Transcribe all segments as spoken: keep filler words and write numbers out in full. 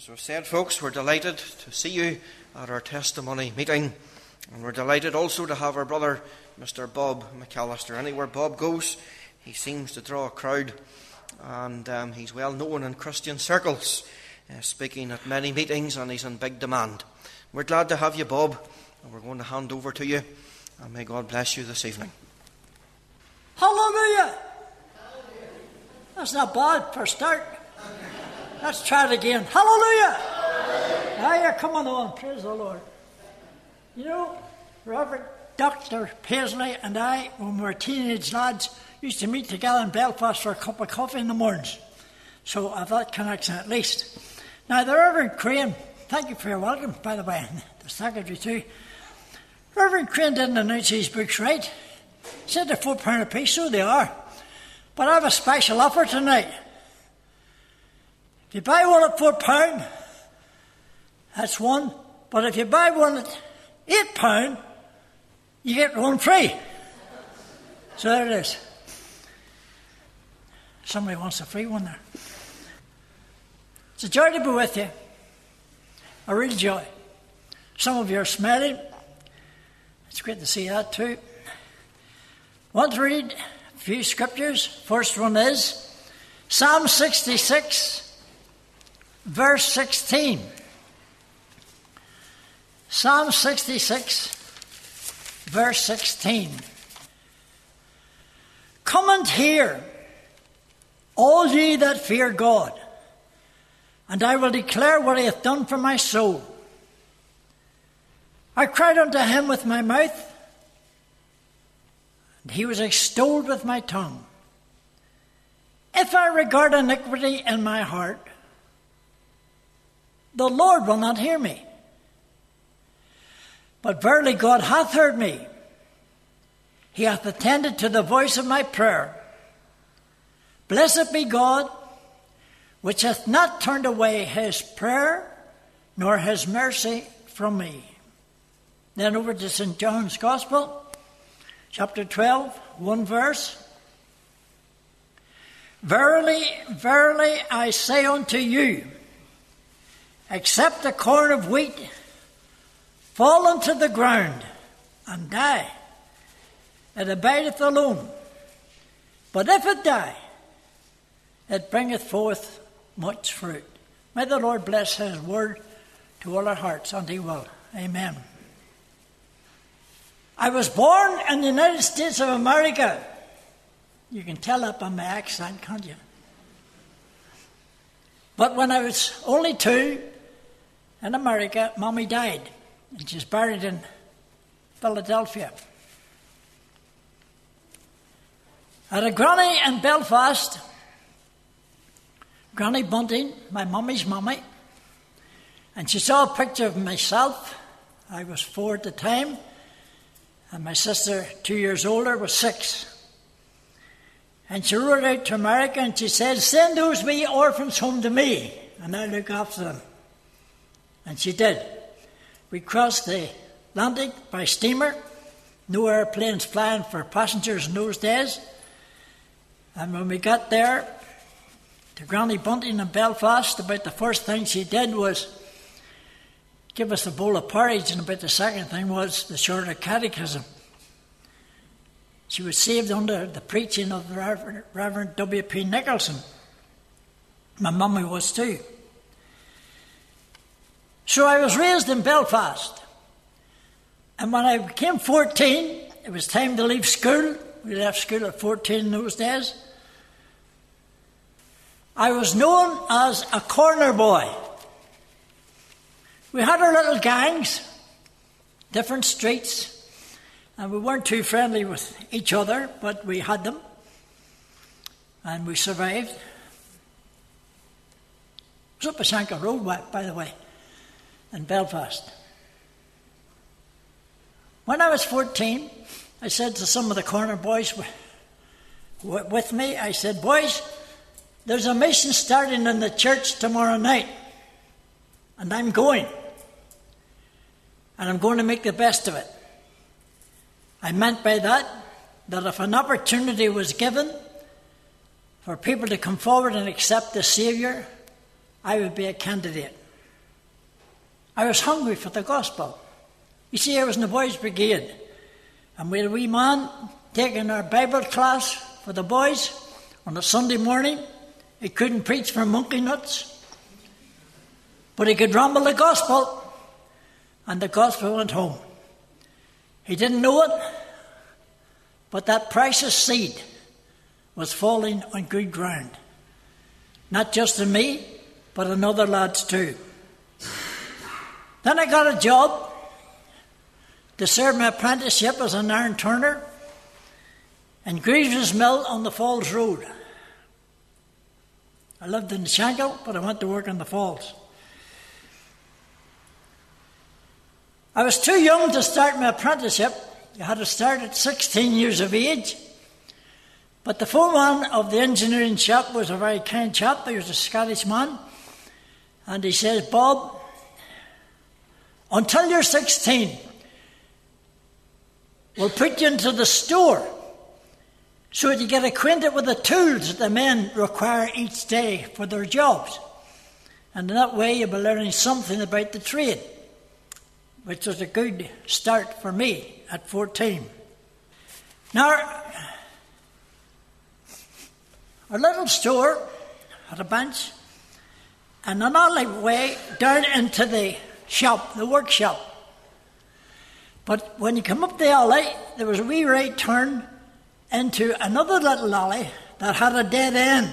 As I've said, folks, we're delighted to see you at our testimony meeting. And we're delighted also to have our brother, Mister Bob McAllister. Anywhere Bob goes, he seems to draw a crowd. And um, he's well known in Christian circles, uh, speaking at many meetings, and he's in big demand. We're glad to have you, Bob, and we're going to hand over to you. And may God bless you this evening. Hallelujah! That's not bad for a start. Let's try it again. Hallelujah! Now you're coming on. Praise the Lord. You know, Reverend Doctor Paisley and I, when we were teenage lads, used to meet together in Belfast for a cup of coffee in the mornings. So I've that connection at least. Now, the Reverend Crane, thank you for your welcome, by the way, and the secretary too. Reverend Crane didn't announce his books right. He said they're four pound a piece, so they are. But I have a special offer tonight. If you buy one at four pound, that's one. But if you buy one at eight pound, you get one free. So there it is. Somebody wants a free one there. It's a joy to be with you. A real joy. Some of you are smiling. It's great to see that too. I want to read a few scriptures. First one is Psalm sixty-six. Verse sixteen. Psalm sixty-six, verse sixteen. Come and hear, all ye that fear God, and I will declare what he hath done for my soul. I cried unto him with my mouth, and he was extolled with my tongue. If I regard iniquity in my heart, the Lord will not hear me. But verily God hath heard me. He hath attended to the voice of my prayer. Blessed be God, which hath not turned away his prayer, nor his mercy from me. Then over to Saint John's Gospel, chapter twelve, one verse. Verily, verily, I say unto you, except a corn of wheat fall into the ground and die, it abideth alone. But if it die, it bringeth forth much fruit. May the Lord bless his word to all our hearts, and he will. Amen. I was born in the United States of America. You can tell that by my accent, can't you? But when I was only two, in America, Mommy died, and she's buried in Philadelphia. I had a granny in Belfast, Granny Bunting, my mummy's mummy, and she saw a picture of myself. I was four at the time, and my sister, two years older, was six. And she wrote out to America, and she said, send those wee orphans home to me, and I'll look after them. And she did. We crossed the Atlantic by steamer. No airplanes flying for passengers in those days. And when we got there to Granny Bunting in Belfast, about the first thing she did was give us a bowl of porridge, and about the second thing was the Shorter Catechism. She was saved under the preaching of the Reverend, Reverend W P Nicholson. My mummy was too. So I was raised in Belfast. And when I became fourteen, it was time to leave school. We left school at fourteen in those days. I was known as a corner boy. We had our little gangs, different streets, and we weren't too friendly with each other, but we had them, and we survived. It was up a Shankill Road, by the way, in Belfast. When I was fourteen, I said to some of the corner boys with me, I said, boys, there's a mission starting in the church tomorrow night, and I'm going. And I'm going to make the best of it. I meant by that, that if an opportunity was given for people to come forward and accept the Saviour, I would be a candidate. I was hungry for the gospel. You see, I was in the boys' brigade, and we had a wee man taking our Bible class for the boys on a Sunday morning. He couldn't preach for monkey nuts, but he could ramble the gospel, and the gospel went home. He didn't know it, but that precious seed was falling on good ground. Not just in me, but in other lads too. Then I got a job to serve my apprenticeship as an iron turner in Greaves' Mill on the Falls Road. I lived in Shankill, but I went to work in the Falls. I was too young to start my apprenticeship. You had to start at sixteen years of age. But the foreman of the engineering shop was a very kind chap. He was a Scottish man. And he says, Bob, until you're sixteen, we'll put you into the store so that you get acquainted with the tools that the men require each day for their jobs. And in that way, you'll be learning something about the trade, which was a good start for me at fourteen. Now, our little store had a bench and an alleyway down into the shop, the workshop. But when you come up the alley, there was a wee right turn into another little alley that had a dead end.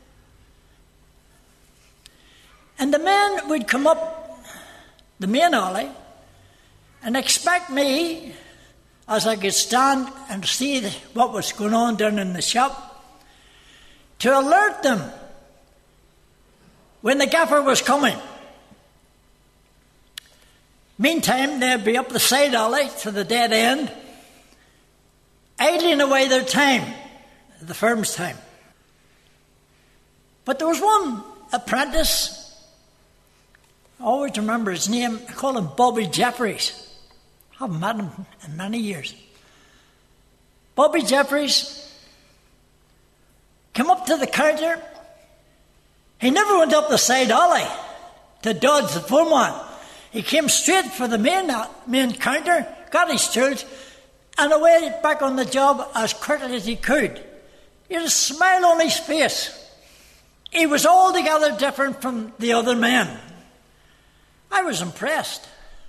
And the men would come up the main alley and expect me, as I could stand and see what was going on down in the shop, to alert them when the gaffer was coming. Meantime, they'd be up the side alley to the dead end, idling away their time, the firm's time. But there was one apprentice, I always remember his name, I call him Bobby Jeffries. I haven't met him in many years. Bobby Jeffries came up to the counter. He never went up the side alley to dodge the foreman. He came straight for the main, main counter, got his tools, and away back on the job as quickly as he could. He had a smile on his face. He was altogether different from the other men. I was impressed.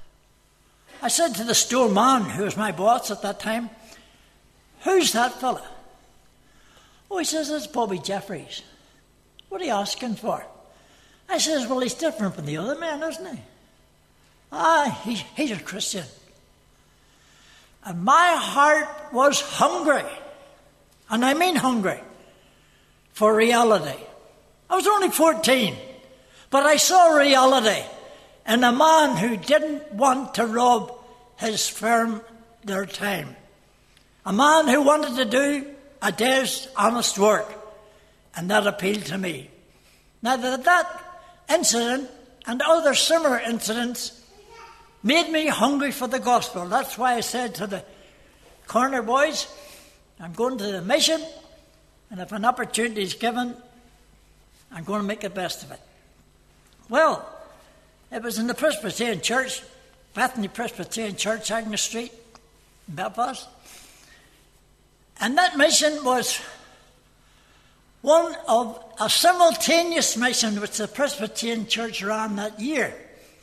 I said to the store man, who was my boss at that time, "Who's that fella?" Oh, he says, "It's Bobby Jeffries." "What are you asking for?" I says, "Well, he's different from the other men, isn't he?" "Ah, he, he's a Christian." And my heart was hungry, and I mean hungry, for reality. I was only fourteen, but I saw reality in a man who didn't want to rob his firm their time. A man who wanted to do a day's honest work, and that appealed to me. Now that, that incident and other similar incidents made me hungry for the gospel. That's why I said to the corner boys, I'm going to the mission, and if an opportunity is given, I'm going to make the best of it. Well, it was in the Presbyterian Church, Bethany Presbyterian Church, Agnes Street, in Belfast. And that mission was one of a simultaneous mission which the Presbyterian Church ran that year.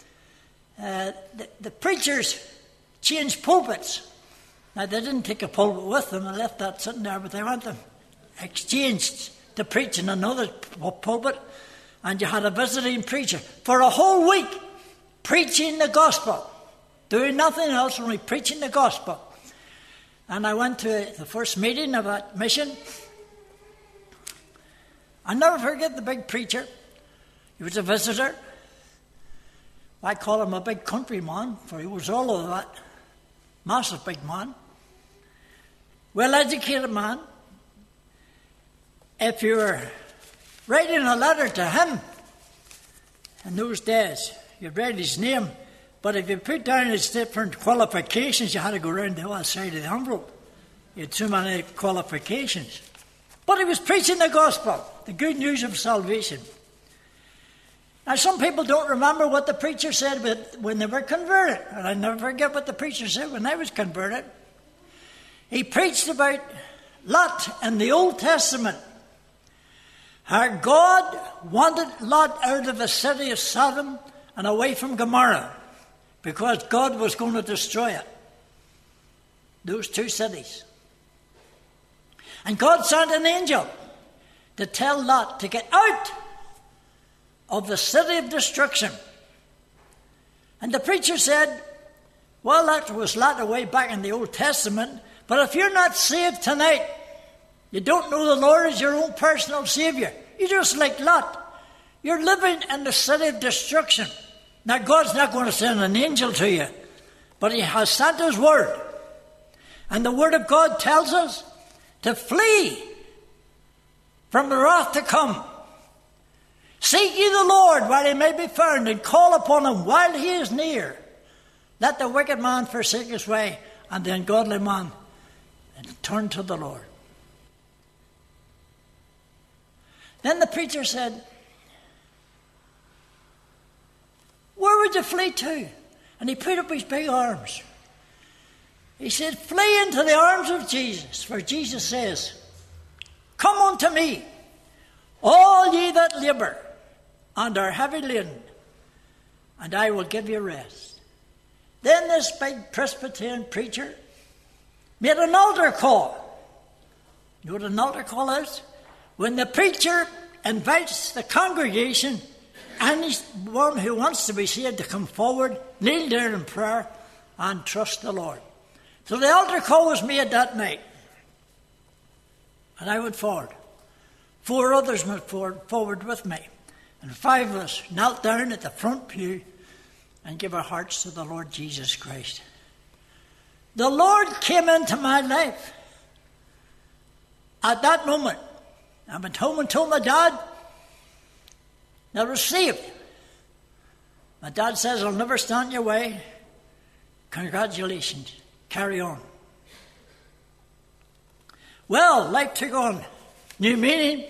Uh, the, the preachers changed pulpits. Now, they didn't take a pulpit with them and left that sitting there, but they went and exchanged to preach in another pulpit, and you had a visiting preacher for a whole week preaching the gospel, doing nothing else, only preaching the gospel. And I went to the first meeting of that mission. I'll never forget the big preacher. He was a visitor. I call him a big countryman, for he was all of that. Massive big man. Well-educated man. If you were writing a letter to him in those days, you'd write his name, but if you put down his different qualifications, you had to go around the other side of the envelope. He had too many qualifications. But he was preaching the gospel, the good news of salvation. Now, some people don't remember what the preacher said when they were converted. And I never forget what the preacher said when I was converted. He preached about Lot in the Old Testament. How God wanted Lot out of the city of Sodom and away from Gomorrah, because God was going to destroy it. Those two cities. And God sent an angel to tell Lot to get out of the city of destruction. And the preacher said, well, that was Lot away back in the Old Testament, but if you're not saved tonight, you don't know the Lord as your own personal Savior, you're just like Lot. You're living in the city of destruction. Now, God's not going to send an angel to you, but He has sent His word. And the word of God tells us to flee from the wrath to come. Seek ye the Lord while He may be found, and call upon Him while He is near. Let the wicked man forsake his way, and the ungodly man turn to the Lord. Then the preacher said, where would you flee to? And he put up his big arms. He said, flee into the arms of Jesus, for Jesus says, come unto me, all ye that labour and are heavy laden, and I will give you rest. Then this big Presbyterian preacher made an altar call. You know what an altar call is? When the preacher invites the congregation, anyone who wants to be saved, to come forward, kneel down in prayer, and trust the Lord. So the altar call was made that night. And I went forward. Four others went forward, forward with me. And five of us knelt down at the front pew and gave our hearts to the Lord Jesus Christ. The Lord came into my life at that moment. I went home and told my dad, I was saved. My dad says, I'll never stand in your way. Congratulations. Carry on. Well, life took on new meaning.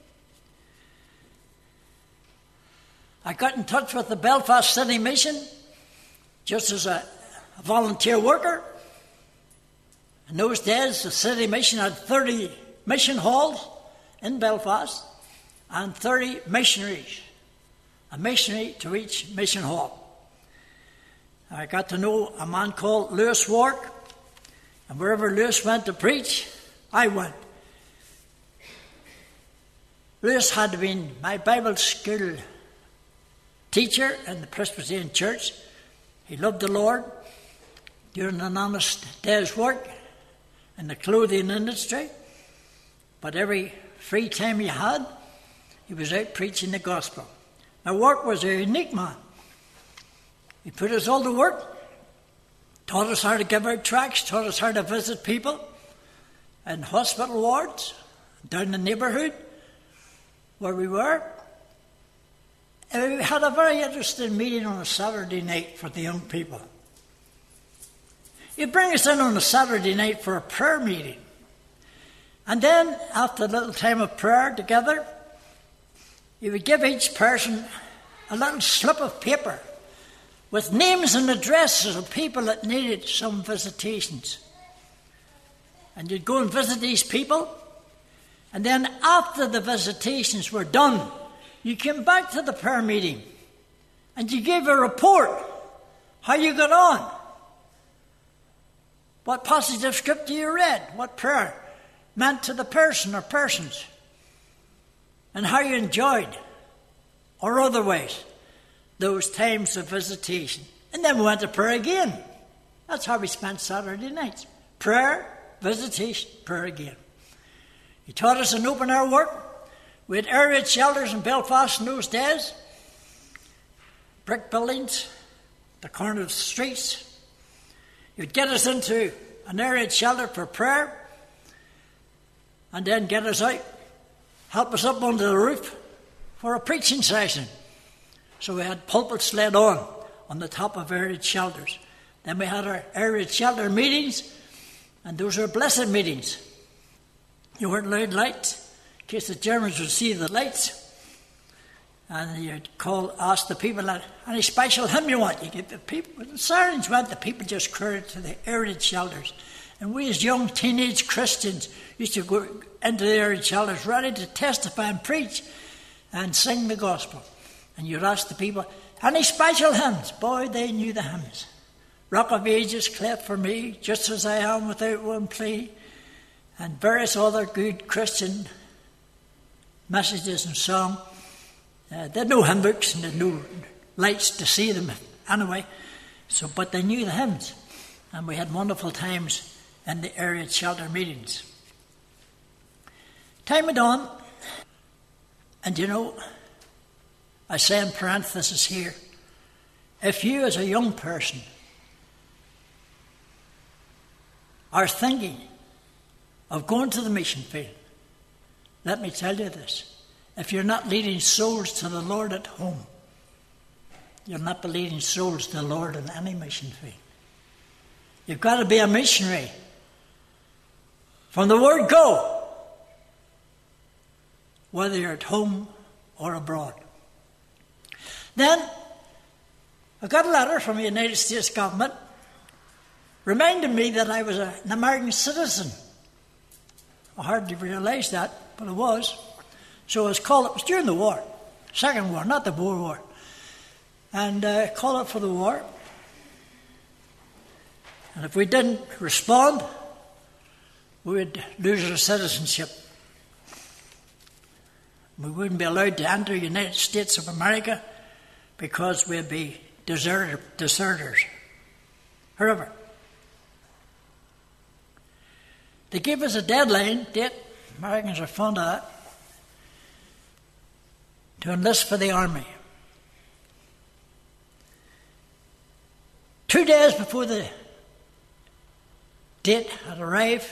I got in touch with the Belfast City Mission just as a, a volunteer worker. In those days, the City Mission had thirty mission halls in Belfast and thirty missionaries, a missionary to each mission hall. I got to know a man called Lewis Wark, and wherever Lewis went to preach, I went. Lewis had been my Bible school teacher in the Presbyterian Church. He loved the Lord, doing an honest day's work in the clothing industry, but every free time he had, he was out preaching the gospel. Now, Wark was a unique man. He put us all to work, taught us how to give out tracts, taught us how to visit people in hospital wards, down the neighbourhood where we were. And we had a very interesting meeting on a Saturday night for the young people. He'd bring us in on a Saturday night for a prayer meeting. And then, after a little time of prayer together, he would give each person a little slip of paper with names and addresses of people that needed some visitations. And you'd go and visit these people, and then after the visitations were done, you came back to the prayer meeting, and you gave a report, how you got on, what passage of scripture you read, what prayer meant to the person or persons, and how you enjoyed, or otherwise, those times of visitation. And then we went to prayer again. That's how we spent Saturday nights. Prayer, visitation, prayer again. He taught us an open-air work. We had air raid shelters in Belfast in those days. Brick buildings, the corner of the streets. He'd get us into an air raid shelter for prayer, and then get us out, help us up onto the roof for a preaching session. So we had pulpits laid on, on the top of air raid shelters. Then we had our air raid shelter meetings, and those were blessed meetings. You weren't allowed lights, in case the Germans would see the lights. And you'd call, ask the people, any special hymn you want? You get the people, when the sirens went, the people just crowded to the arid shelters. And we as young teenage Christians used to go into the arid shelters ready to testify and preach and sing the gospel. And you'd ask the people, any special hymns? Boy, they knew the hymns. Rock of Ages, cleft for me, just as I am without one plea, and various other good Christian messages and song. Uh, they had no hymn books and they had no lights to see them anyway, so but they knew the hymns. And we had wonderful times in the area shelter meetings. Time went on, and you know, I say in parenthesis here, if you as a young person are thinking of going to the mission field, let me tell you this. If you're not leading souls to the Lord at home, you'll not be leading souls to the Lord in any mission field. You've got to be a missionary from the word go, whether you're at home or abroad. Then I got a letter from the United States government reminding me that I was a, an American citizen. I hardly realised that, but I was. So I was called, it was during the war, Second War, not the Boer War. And uh, called up for the war. And if we didn't respond, we would lose our citizenship. We wouldn't be allowed to enter the United States of America because we'd be deserter, deserters. However, they gave us a deadline date, Americans are fond of that, to enlist for the army. Two days before the date had arrived,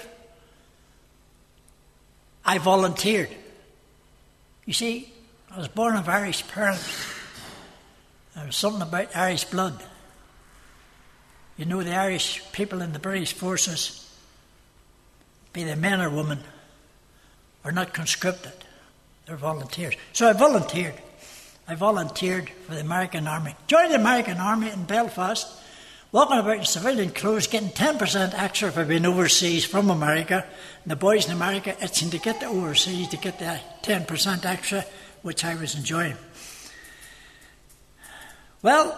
I volunteered. You see, I was born of Irish parents. There was something about Irish blood. You know, the Irish people in the British forces, be they men or women, are not conscripted. They're volunteers. So I volunteered. I volunteered for the American Army. Joined the American Army in Belfast, walking about in civilian clothes, getting ten percent extra for being overseas from America. And the boys in America itching to get the overseas, to get the ten percent extra, which I was enjoying. Well,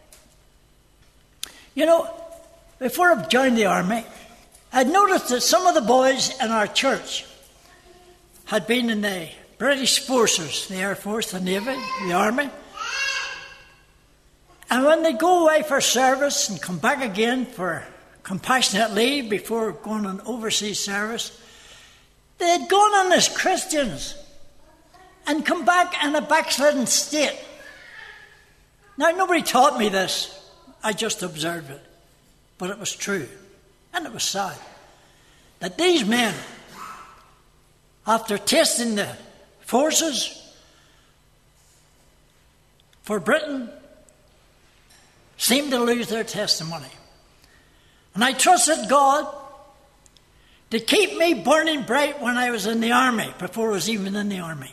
you know, before I joined the army, I'd noticed that some of the boys in our church had been in the British forces, the Air Force, the Navy, the Army. And when they go away for service and come back again for compassionate leave before going on overseas service, they had gone on as Christians and come back in a backslidden state. Now, nobody taught me this. I just observed it. But it was true. And it was sad that these men, after tasting the forces for Britain, seemed to lose their testimony. And I trusted God to keep me burning bright when I was in the army, before I was even in the army.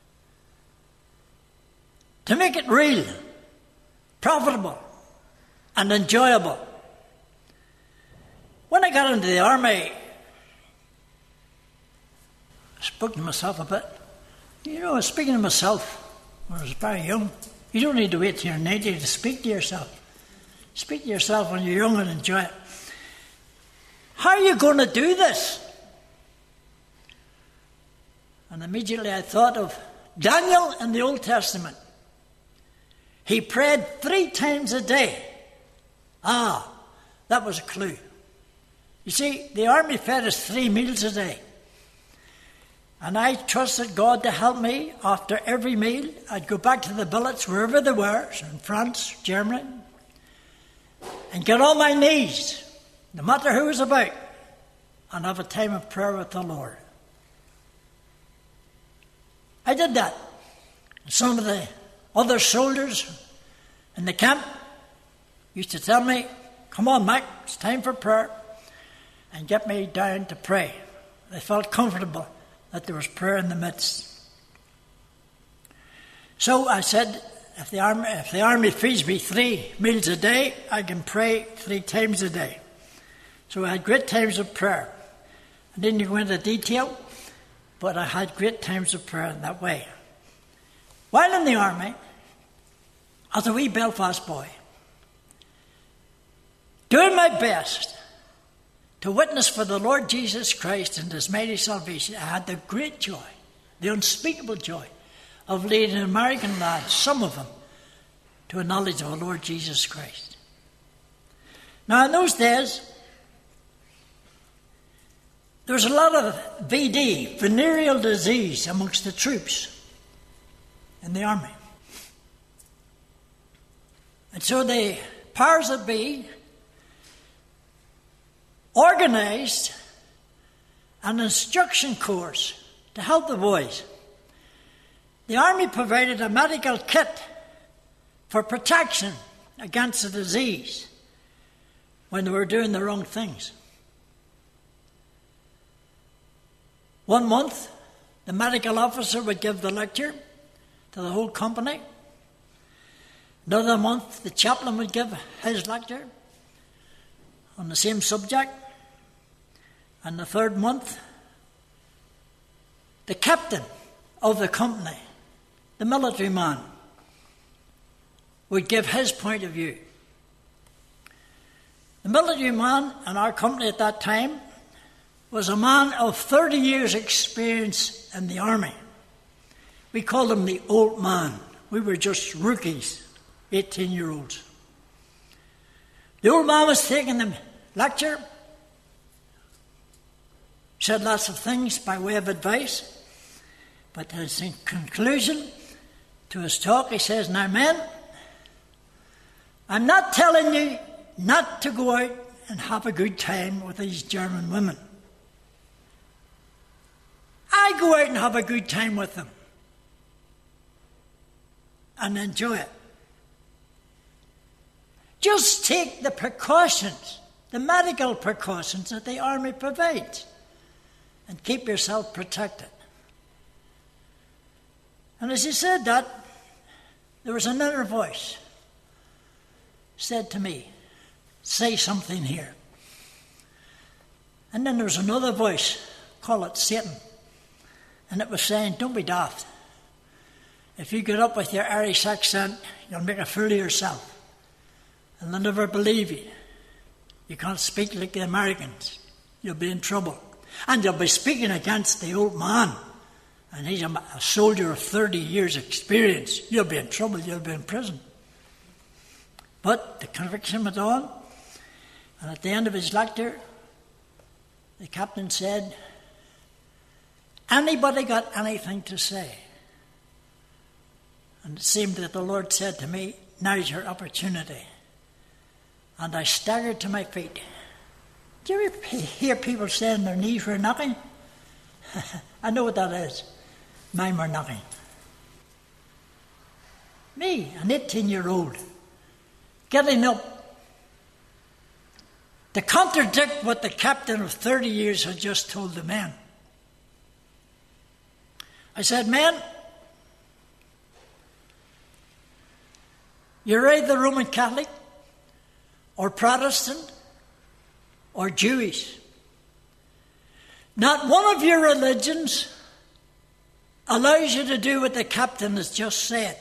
To make it real, profitable, and enjoyable. When I got into the army, I spoke to myself a bit. You know, I was speaking to myself when I was very young. You don't need to wait till you're ninety to speak to yourself. Speak to yourself when you're young and enjoy it. How are you going to do this? And immediately I thought of Daniel in the Old Testament. He prayed three times a day. Ah, that was a clue. You see, the army fed us three meals a day. And I trusted God to help me. After every meal, I'd go back to the billets, wherever they were, in France, Germany, and get on my knees, no matter who was about, and have a time of prayer with the Lord. I did that. Some of the other soldiers in the camp used to tell me, come on, Mac, it's time for prayer, and get me down to pray. They felt comfortable that there was prayer in the midst. So I said, if the army, if the army feeds me three meals a day, I can pray three times a day. So I had great times of prayer. I didn't go into detail, but I had great times of prayer in that way. While in the army, as a wee Belfast boy, doing my best to witness for the Lord Jesus Christ and His mighty salvation, I had the great joy, the unspeakable joy, of leading American lads, some of them, to a knowledge of the Lord Jesus Christ. Now, in those days, there was a lot of V D, venereal disease, amongst the troops in the army. And so the powers that be organised an instruction course to help the boys. The army provided a medical kit for protection against the disease when they were doing the wrong things. One month, the medical officer would give the lecture to the whole company. Another month, the chaplain would give his lecture on the same subject. And the third month, the captain of the company, the military man, would give his point of view. The military man in our company at that time was a man of thirty years' experience in the army. We called him the old man. We were just rookies, eighteen-year-olds. The old man was taking the lecture, said lots of things by way of advice, but as in conclusion to his talk, he says, "Now, men, I'm not telling you not to go out and have a good time with these German women. I go out and have a good time with them and enjoy it. Just take the precautions, the medical precautions that the army provides, and keep yourself protected." And as he said that, there was another voice said to me, "Say something here." And then there was another voice, call it Satan, and it was saying, "Don't be daft. If you get up with your Irish accent, you'll make a fool of yourself, and they'll never believe you. You can't speak like the Americans. You'll be in trouble. And you'll be speaking against the old man, and he's a, a soldier of thirty years' experience. You'll be in trouble. You'll be in prison." But the conviction went on, and at the end of his lecture, the captain said, "Anybody got anything to say?" And it seemed that the Lord said to me, "Now's your opportunity." And I staggered to my feet. Do you ever hear people saying their knees were knocking? I know what that is. Mine were knocking. Me, an eighteen-year-old, getting up to contradict what the captain of thirty years had just told the men. I said, "Men, you're either Roman Catholic or Protestant or Jewish. Not one of your religions allows you to do what the captain has just said.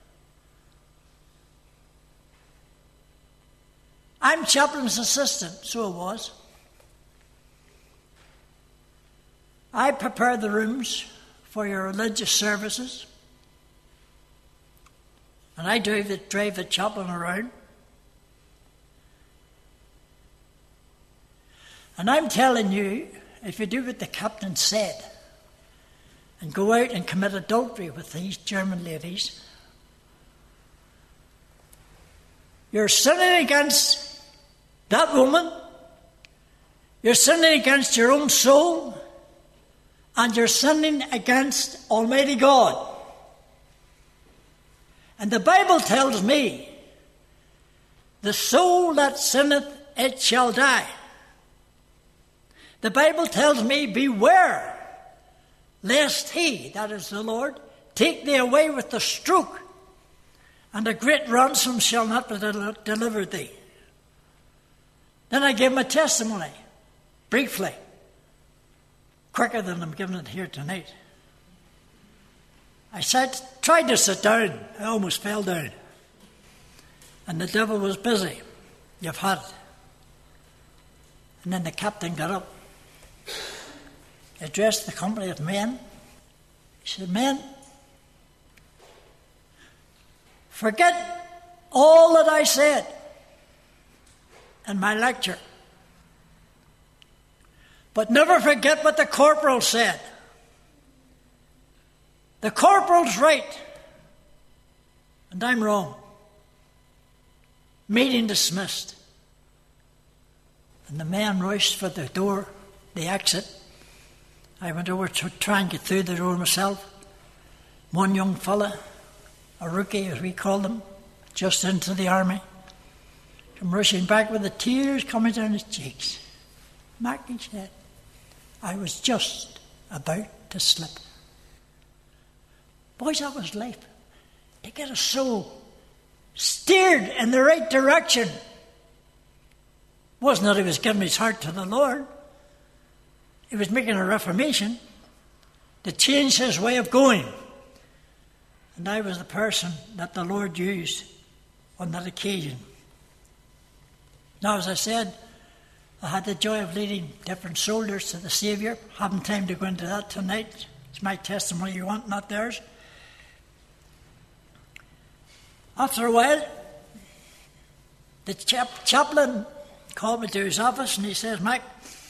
I'm chaplain's assistant," so it was. "I prepare the rooms for your religious services, and I drive the, drive the chaplain around. And I'm telling you, if you do what the captain said and go out and commit adultery with these German ladies, you're sinning against that woman, you're sinning against your own soul, and you're sinning against Almighty God. And the Bible tells me, the soul that sinneth, it shall die. The Bible tells me, beware, lest he," that is the Lord, take thee away with the stroke, and a great ransom shall not be del- delivered thee. Then I gave my testimony, briefly, quicker than I'm giving it here tonight. I said, tried to sit down. I almost fell down. And the devil was busy. You've had it. And then the captain got up. He addressed the company of men. He said, men, forget all that I said in my lecture, but never forget what the corporal said. The corporal's right, and I'm wrong. Meeting dismissed. And the man rushed for the door, the exit. I went over to try and get through the door myself. One young fella, a rookie as we called him, just into the army, came rushing back with the tears coming down his cheeks. Mac, he said, I was just about to slip. Boys, that was life. To get a soul steered in the right direction. Wasn't that he was giving his heart to the Lord. He was making a reformation to change his way of going. And I was the person that the Lord used on that occasion. Now, as I said, I had the joy of leading different soldiers to the Saviour. Haven't time to go into that tonight. It's my testimony you want, not theirs. After a while, the chap- chaplain called me to his office and he says, Mike,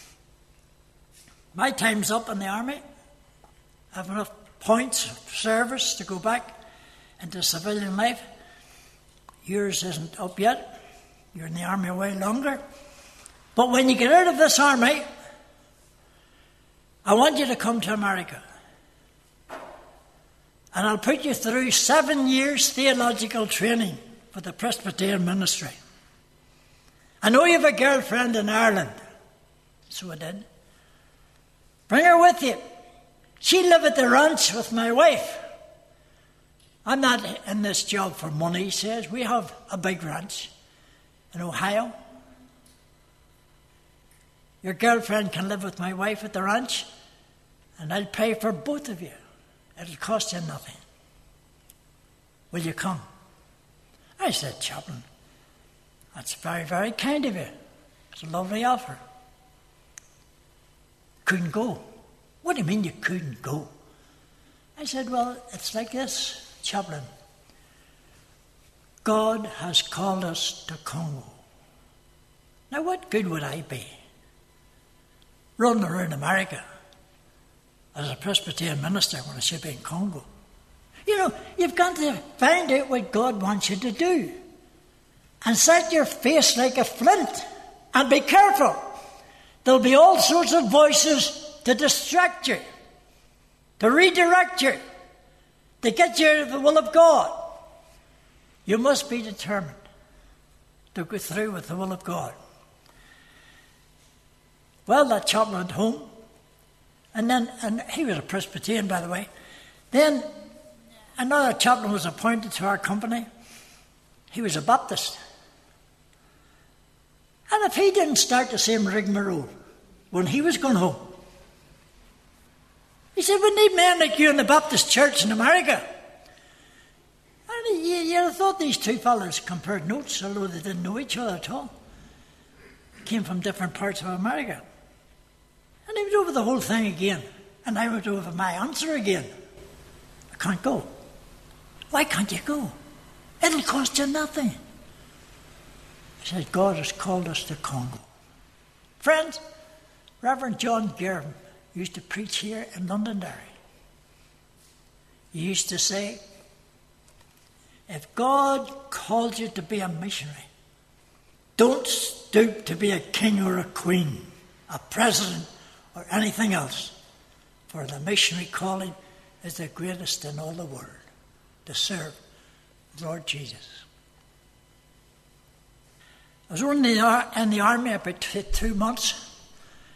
my time's up in the army. I have enough points of service to go back into civilian life. Yours isn't up yet. You're in the army way longer. But when you get out of this army, I want you to come to America. And I'll put you through seven years theological training for the Presbyterian ministry. I know you have a girlfriend in Ireland. So I did. Bring her with you. She live at the ranch with my wife. I'm not in this job for money, he says. We have a big ranch in Ohio. Your girlfriend can live with my wife at the ranch, and I'll pay for both of you. It'll cost you nothing. Will you come? I said, Chaplain, that's very, very kind of you. It's a lovely offer. Couldn't go. What do you mean you couldn't go? I said, well, it's like this, Chaplain. God has called us to Congo. Now, what good would I be running around America as a Presbyterian minister when I should be in Congo? You know, you've got to find out what God wants you to do and set your face like a flint and be careful. There'll be all sorts of voices to distract you, to redirect you, to get you out of the will of God. You must be determined to go through with the will of God. Well, that chaplain went home, and then, and he was a Presbyterian, by the way. Then another chaplain was appointed to our company. He was a Baptist. And if he didn't start the same rigmarole when he was going home, he said, we need men like you in the Baptist church in America. And you, you'd have thought these two fellows compared notes, although they didn't know each other at all. Came from different parts of America. And he went over the whole thing again. And I went over my answer again. I can't go. Why can't you go? It'll cost you nothing. He said, God has called us to Congo. Friends, Reverend John Girvan used to preach here in Londonderry. He used to say, if God called you to be a missionary, don't stoop to be a king or a queen, a president or anything else, for the missionary calling is the greatest in all the world, to serve the Lord Jesus. I was only in the army about two months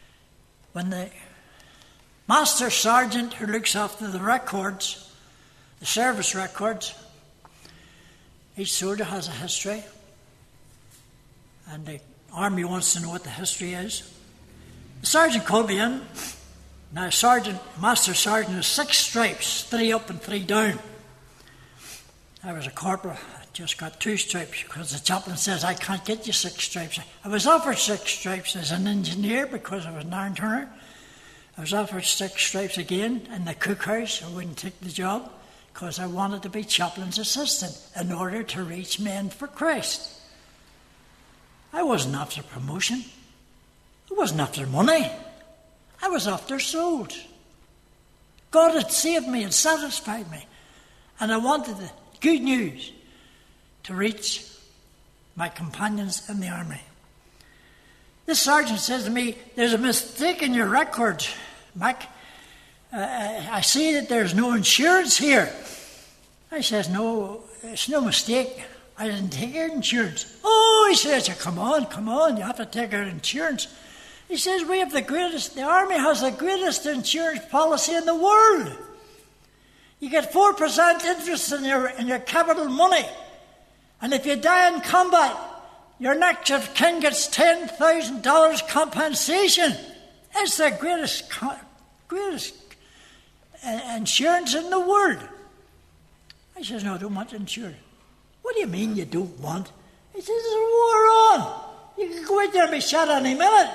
when the master sergeant who looks after the records The service records, each soldier has a history, and the army wants to know what the history is. The sergeant called me in. Now, sergeant, master sergeant has six stripes, three up and three down. I was a corporal. I just got two stripes because the chaplain says I can't get you six stripes. I was offered six stripes as an engineer because I was an iron turner. I was offered six stripes again in the cookhouse. I wouldn't take the job because I wanted to be chaplain's assistant in order to reach men for Christ. I wasn't after promotion. I wasn't after money. I was after souls. God had saved me and satisfied me. And I wanted the good news to reach my companions in the army. This sergeant says to me, there's a mistake in your records, Mac. Uh, I see that there's no insurance here. I says, no, it's no mistake. I didn't take out insurance. Oh, he says, come on, come on, you have to take out insurance. He says, we have the greatest, the army has the greatest insurance policy in the world. You get four percent interest in your, in your capital money. And if you die in combat, your next of kin gets ten thousand dollars compensation. It's the greatest, greatest uh, insurance in the world. I says, no, I don't want insurance. What do you mean you don't want? He says, there's a war on. You can go out there and be shot any minute.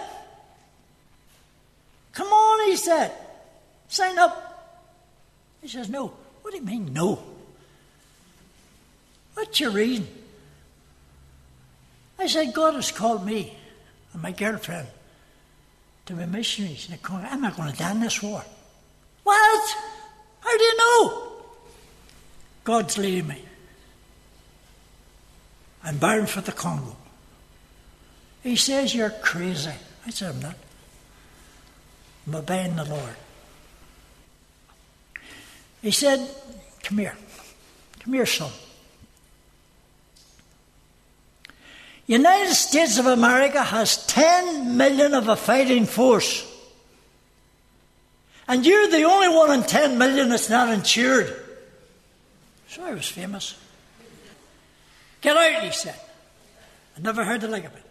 Come on, he said. Sign up. He says, no. What do you mean, no? What's your reason? I said, God has called me and my girlfriend to be missionaries. And I'm not going to die in this war. What? How do you know? God's leading me. I'm bound for the Congo. He says, you're crazy. I said, I'm not. I'm obeying the Lord. He said, come here. Come here, son. United States of America has ten million of a fighting force. And you're the only one in ten million that's not insured. So I was famous. Get out, he said. I never heard the like of it.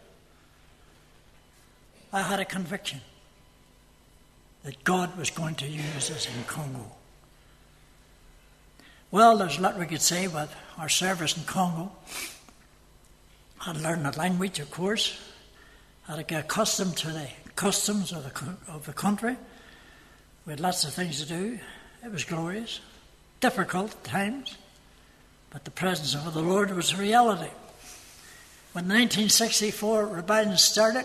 I had a conviction that God was going to use us in Congo. Well, there's a lot we could say about our service in Congo. I had to learn the language, of course. I had to get accustomed to the customs of the, of the country. We had lots of things to do. It was glorious. Difficult at times. But the presence of the Lord was a reality. When nineteen sixty-four rebellion started,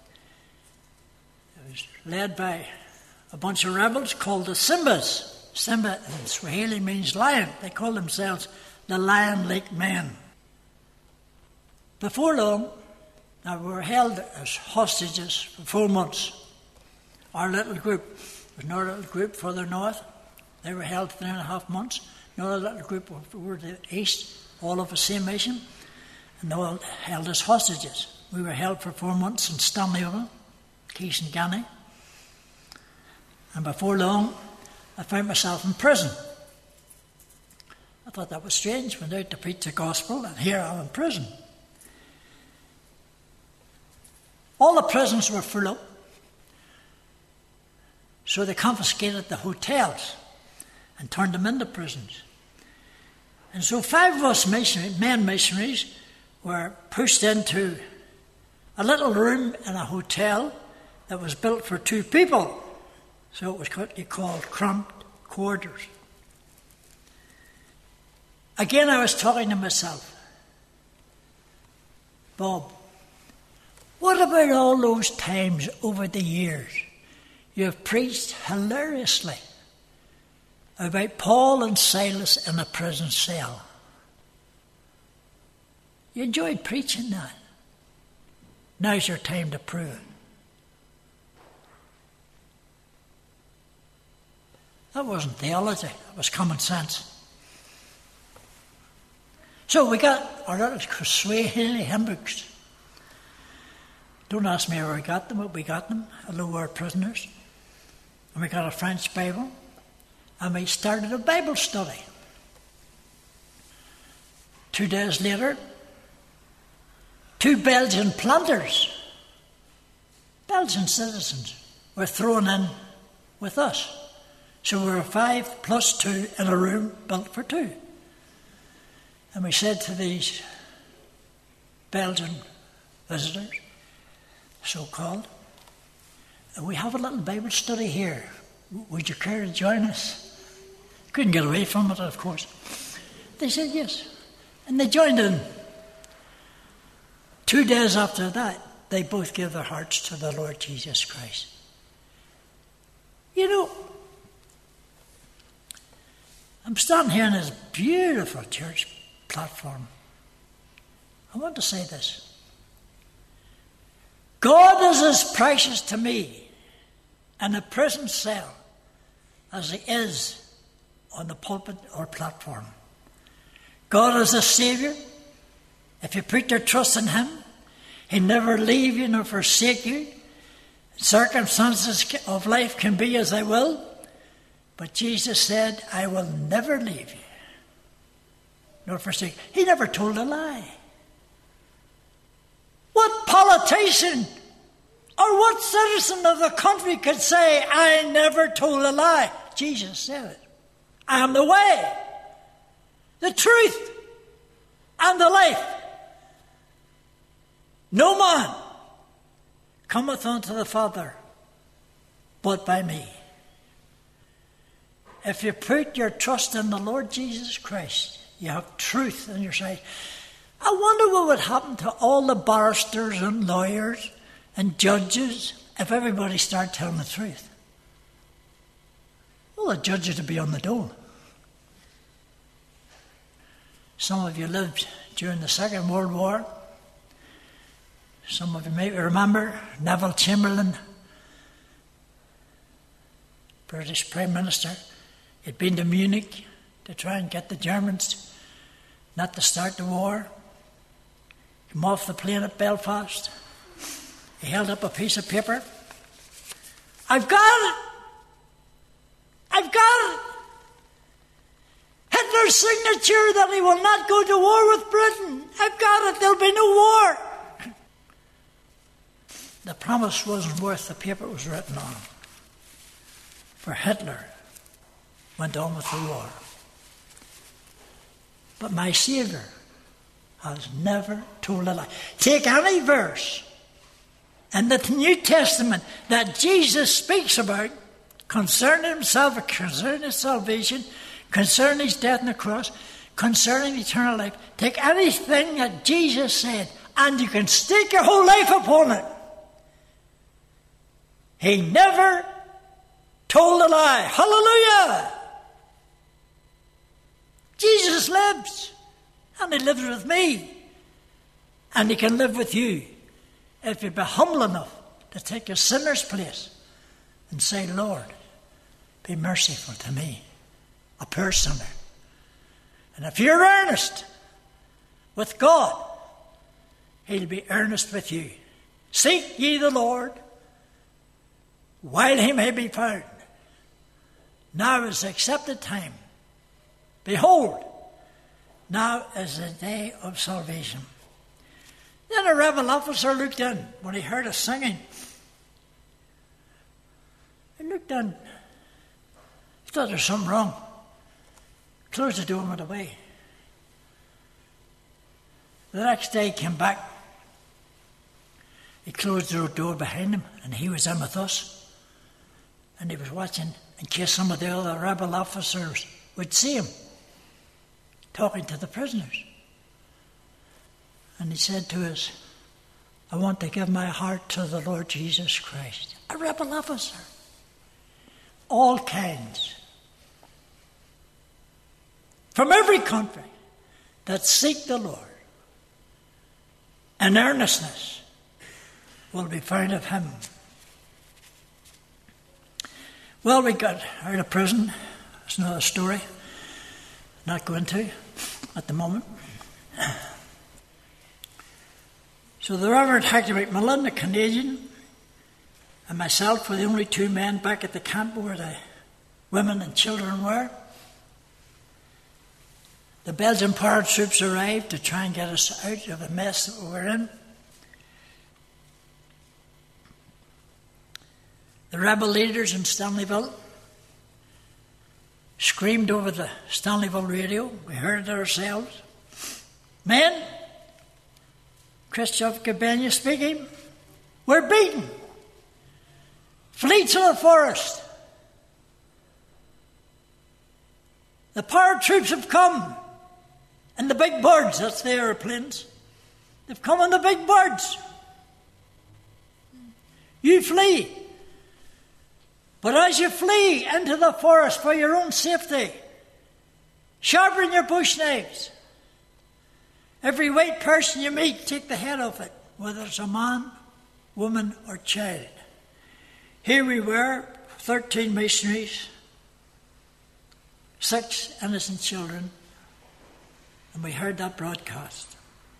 it was led by a bunch of rebels called the Simbas. Simba in Swahili means lion. They call themselves the Lion Lake Men. Before long, now we were held as hostages for four months. Our little group, there was another little group further north. They were held three and a half months. Another little group over the east, all of the same mission, and they all held as hostages. We were held for four months in Stanleyville, Kisangani. And before long, I found myself in prison. I thought that was strange. Went out to preach the gospel, and here I'm in prison. All the prisons were full up, so they confiscated the hotels and turned them into prisons. And so five of us missionary, men missionaries were pushed into a little room in a hotel that was built for two people. So it was what you called cramped quarters. Again, I was talking to myself, Bob, what about all those times over the years you have preached hilariously about Paul and Silas in a prison cell? You enjoyed preaching that. Now's your time to prove it. That wasn't theology, that was common sense. So we got our little Swahili hymn books. Don't ask me where we got them, but we got them, although we were prisoners. And we got a French Bible, and we started a Bible study. Two days later, two Belgian planters, Belgian citizens, were thrown in with us. So we were five plus two in a room built for two. And we said to these Belgian visitors, so-called, we have a little Bible study here. Would you care to join us? Couldn't get away from it, of course. They said yes. And they joined in. Two days after that, they both gave their hearts to the Lord Jesus Christ. You know, I'm standing here on this beautiful church platform. I want to say this. God is as precious to me in a prison cell as he is on the pulpit or platform. God is a Saviour. If you put your trust in him, he'll never leave you nor forsake you. Circumstances of life can be as they will, but Jesus said, I will never leave you nor forsake you. He never told a lie. What politician or what citizen of the country could say, I never told a lie? Jesus said it. I am the way, the truth, and the life. No man cometh unto the Father but by me. If you put your trust in the Lord Jesus Christ, you have truth on your side. I wonder what would happen to all the barristers and lawyers and judges if everybody started telling the truth. Well, the judges would be on the dole. Some of you lived during the Second World War. Some of you may remember Neville Chamberlain, British Prime Minister. He'd been to Munich to try and get the Germans not to start the war. Came off the plane at Belfast. He held up a piece of paper. I've got it! I've got it! Hitler's signature that he will not go to war with Britain. I've got it. There'll be no war. The promise wasn't worth the paper it was written on. For Hitler went on with the war. But my Saviour has never told a lie. Take any verse in the New Testament that Jesus speaks about concerning himself, concerning his salvation, concerning his death on the cross, concerning eternal life. Take anything that Jesus said and you can stake your whole life upon it. He never told a lie. Hallelujah! Jesus lives, and he lives with me, and he can live with you if you be humble enough to take a sinner's place and say, Lord, be merciful to me, a poor sinner. And if you're earnest with God, he'll be earnest with you. Seek ye the Lord while he may be found. Now is the accepted time. Behold, now is the day of salvation. Then a rebel officer looked in when he heard us singing. He looked in. He thought there was something wrong. Closed the door and went away. The next day he came back. He closed the door behind him and he was in with us. And he was watching in case some of the other rebel officers would see him talking to the prisoners. And he said to us, I want to give my heart to the Lord Jesus Christ. A rebel officer. All kinds. From every country that seek the Lord. And earnestness will be found of him. Well, we got out of prison. It's another story. Not going to at the moment. So the Reverend Hector McMillan, a Canadian, and myself were the only two men back at the camp where the women and children were. the Belgian paratroops arrived to try and get us out of the mess that we were in. The rebel leaders in Stanleyville screamed over the Stanleyville radio. We heard it ourselves. Men, Christophe Cabana speaking, we're beaten. Flee to the forest. The paratroops have come. And the big birds, that's the airplanes. They've come on the big birds. You flee. But as you flee into the forest for your own safety, sharpen your bush knives. Every white person you meet, take the head off it, whether it's a man, woman, or child. Here we were, thirteen missionaries, six innocent children, and we heard that broadcast.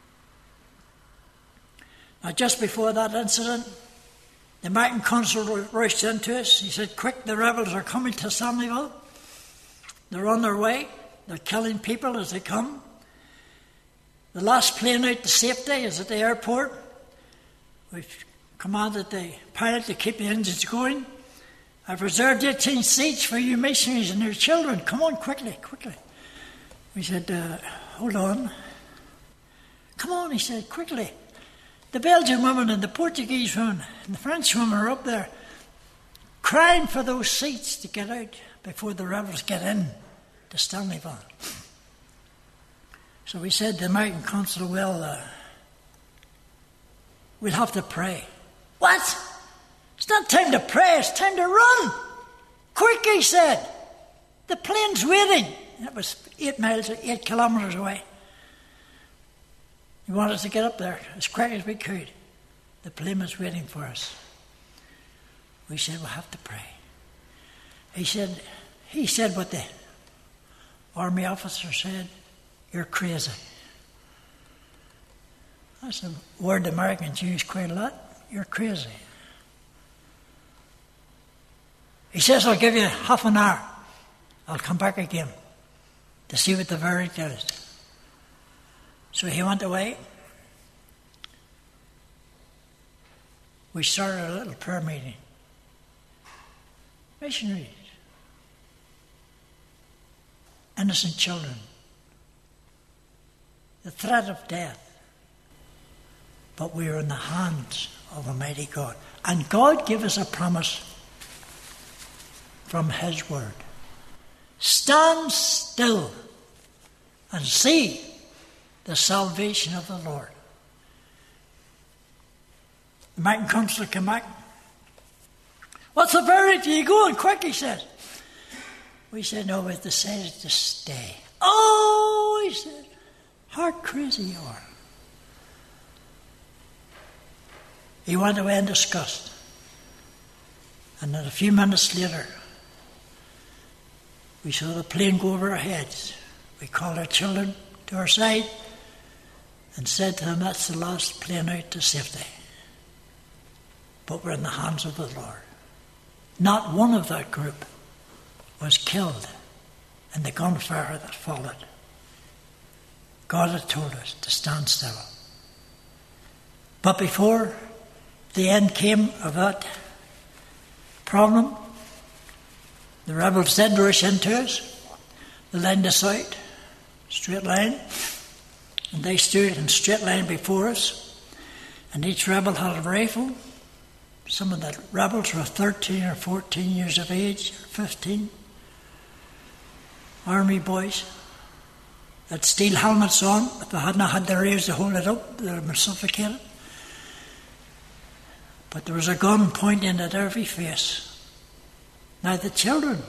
Now, just before that incident, the American consul rushed into us. He said, quick, the rebels are coming to Stanleyville. They're on their way. They're killing people as they come. The last plane out to safety is at the airport. We've commanded the pilot to keep the engines going. I've reserved eighteen seats for you missionaries and your children. Come on, quickly, quickly. We said, uh, hold on. Come on, he said, quickly. The Belgian women and the Portuguese women and the French women are up there crying for those seats to get out before the rebels get in to Stanleyville. So we said to the American consul, well, uh, we'll have to pray. What? It's not time to pray, it's time to run. Quick, he said. The plane's waiting. It was eight miles, eight kilometres away. He wanted us to get up there as quick as we could. The plane was waiting for us. We said, we'll have to pray. He said, he said what the army officer said, you're crazy. That's a word the Americans use quite a lot. You're crazy. He says, I'll give you half an hour. I'll come back again to see what the verdict is. So he went away. We started a little prayer meeting. Missionaries. Innocent children. The threat of death. But we are in the hands of Almighty God. And God gave us a promise from His Word. Stand still and see the salvation of the Lord. The American consul came back. What's the verdict? Are you going quick? He said. We said, no, we've decided to stay. Oh, he said, how crazy you are. He went away in disgust. And then a few minutes later, we saw the plane go over our heads. We called our children to our side and said to them, that's the last plane out to safety. But we're in the hands of the Lord. Not one of that group was killed in the gunfire that followed. God had told us to stand still. But before the end came of that problem, the rebels did rush into us. They lined us out, straight line, and they stood in straight line before us, and each rebel had a rifle. Some of the rebels were thirteen or fourteen years of age, or fifteen. Army boys. They had steel helmets on. If they had not had their ears to hold it up, they would have been suffocated. But there was a gun pointing at every face. Now the children.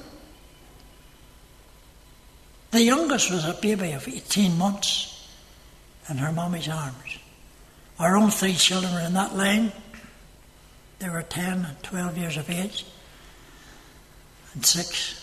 The youngest was a baby of eighteen months in her mommy's arms. Our own three children were in that line. They were ten and twelve years of age, and six.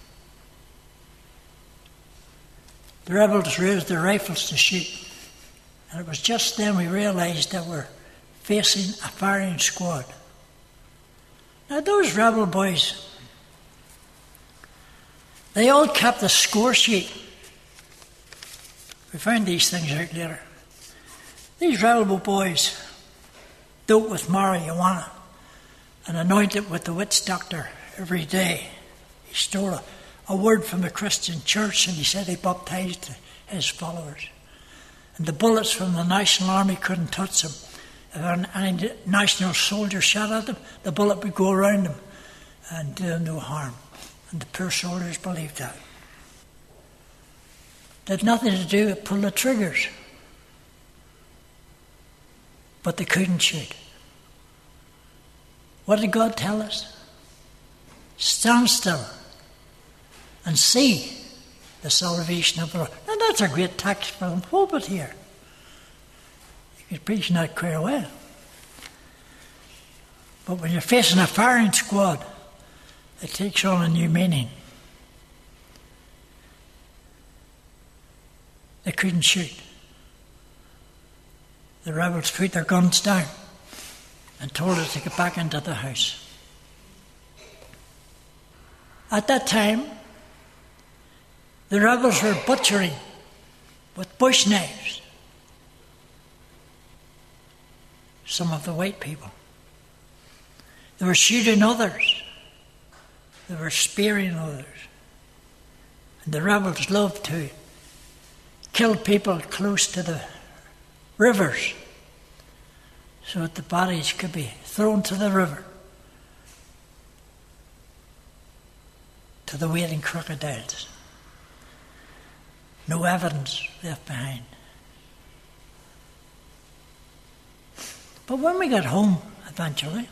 The rebels raised their rifles to shoot, and it was just then we realized that we're facing a firing squad. Now those rebel boys, they all kept a score sheet We found these things out later. These rebel boys dealt with marijuana and anointed with the witch doctor every day. He stole a, a word from a Christian church and he said he baptized his followers. And the bullets from the National Army couldn't touch them. If any national soldier shot at them, the bullet would go around them and do them no harm. And the poor soldiers believed that. They had nothing to do with pull the triggers. But they couldn't shoot. What did God tell us? Stand still and see the salvation of the Lord. Now that's a great text for the pulpit here. You could preach that quite well. But when you're facing a firing squad, it takes on a new meaning. They couldn't shoot. The rebels put their guns down and told us to get back into the house. At that time, the rebels were butchering with bush knives some of the white people. They were shooting others. They were spearing others. And the rebels loved to kill people close to the rivers so that the bodies could be thrown to the river, to the waiting crocodiles. No evidence left behind. But when we got home, eventually,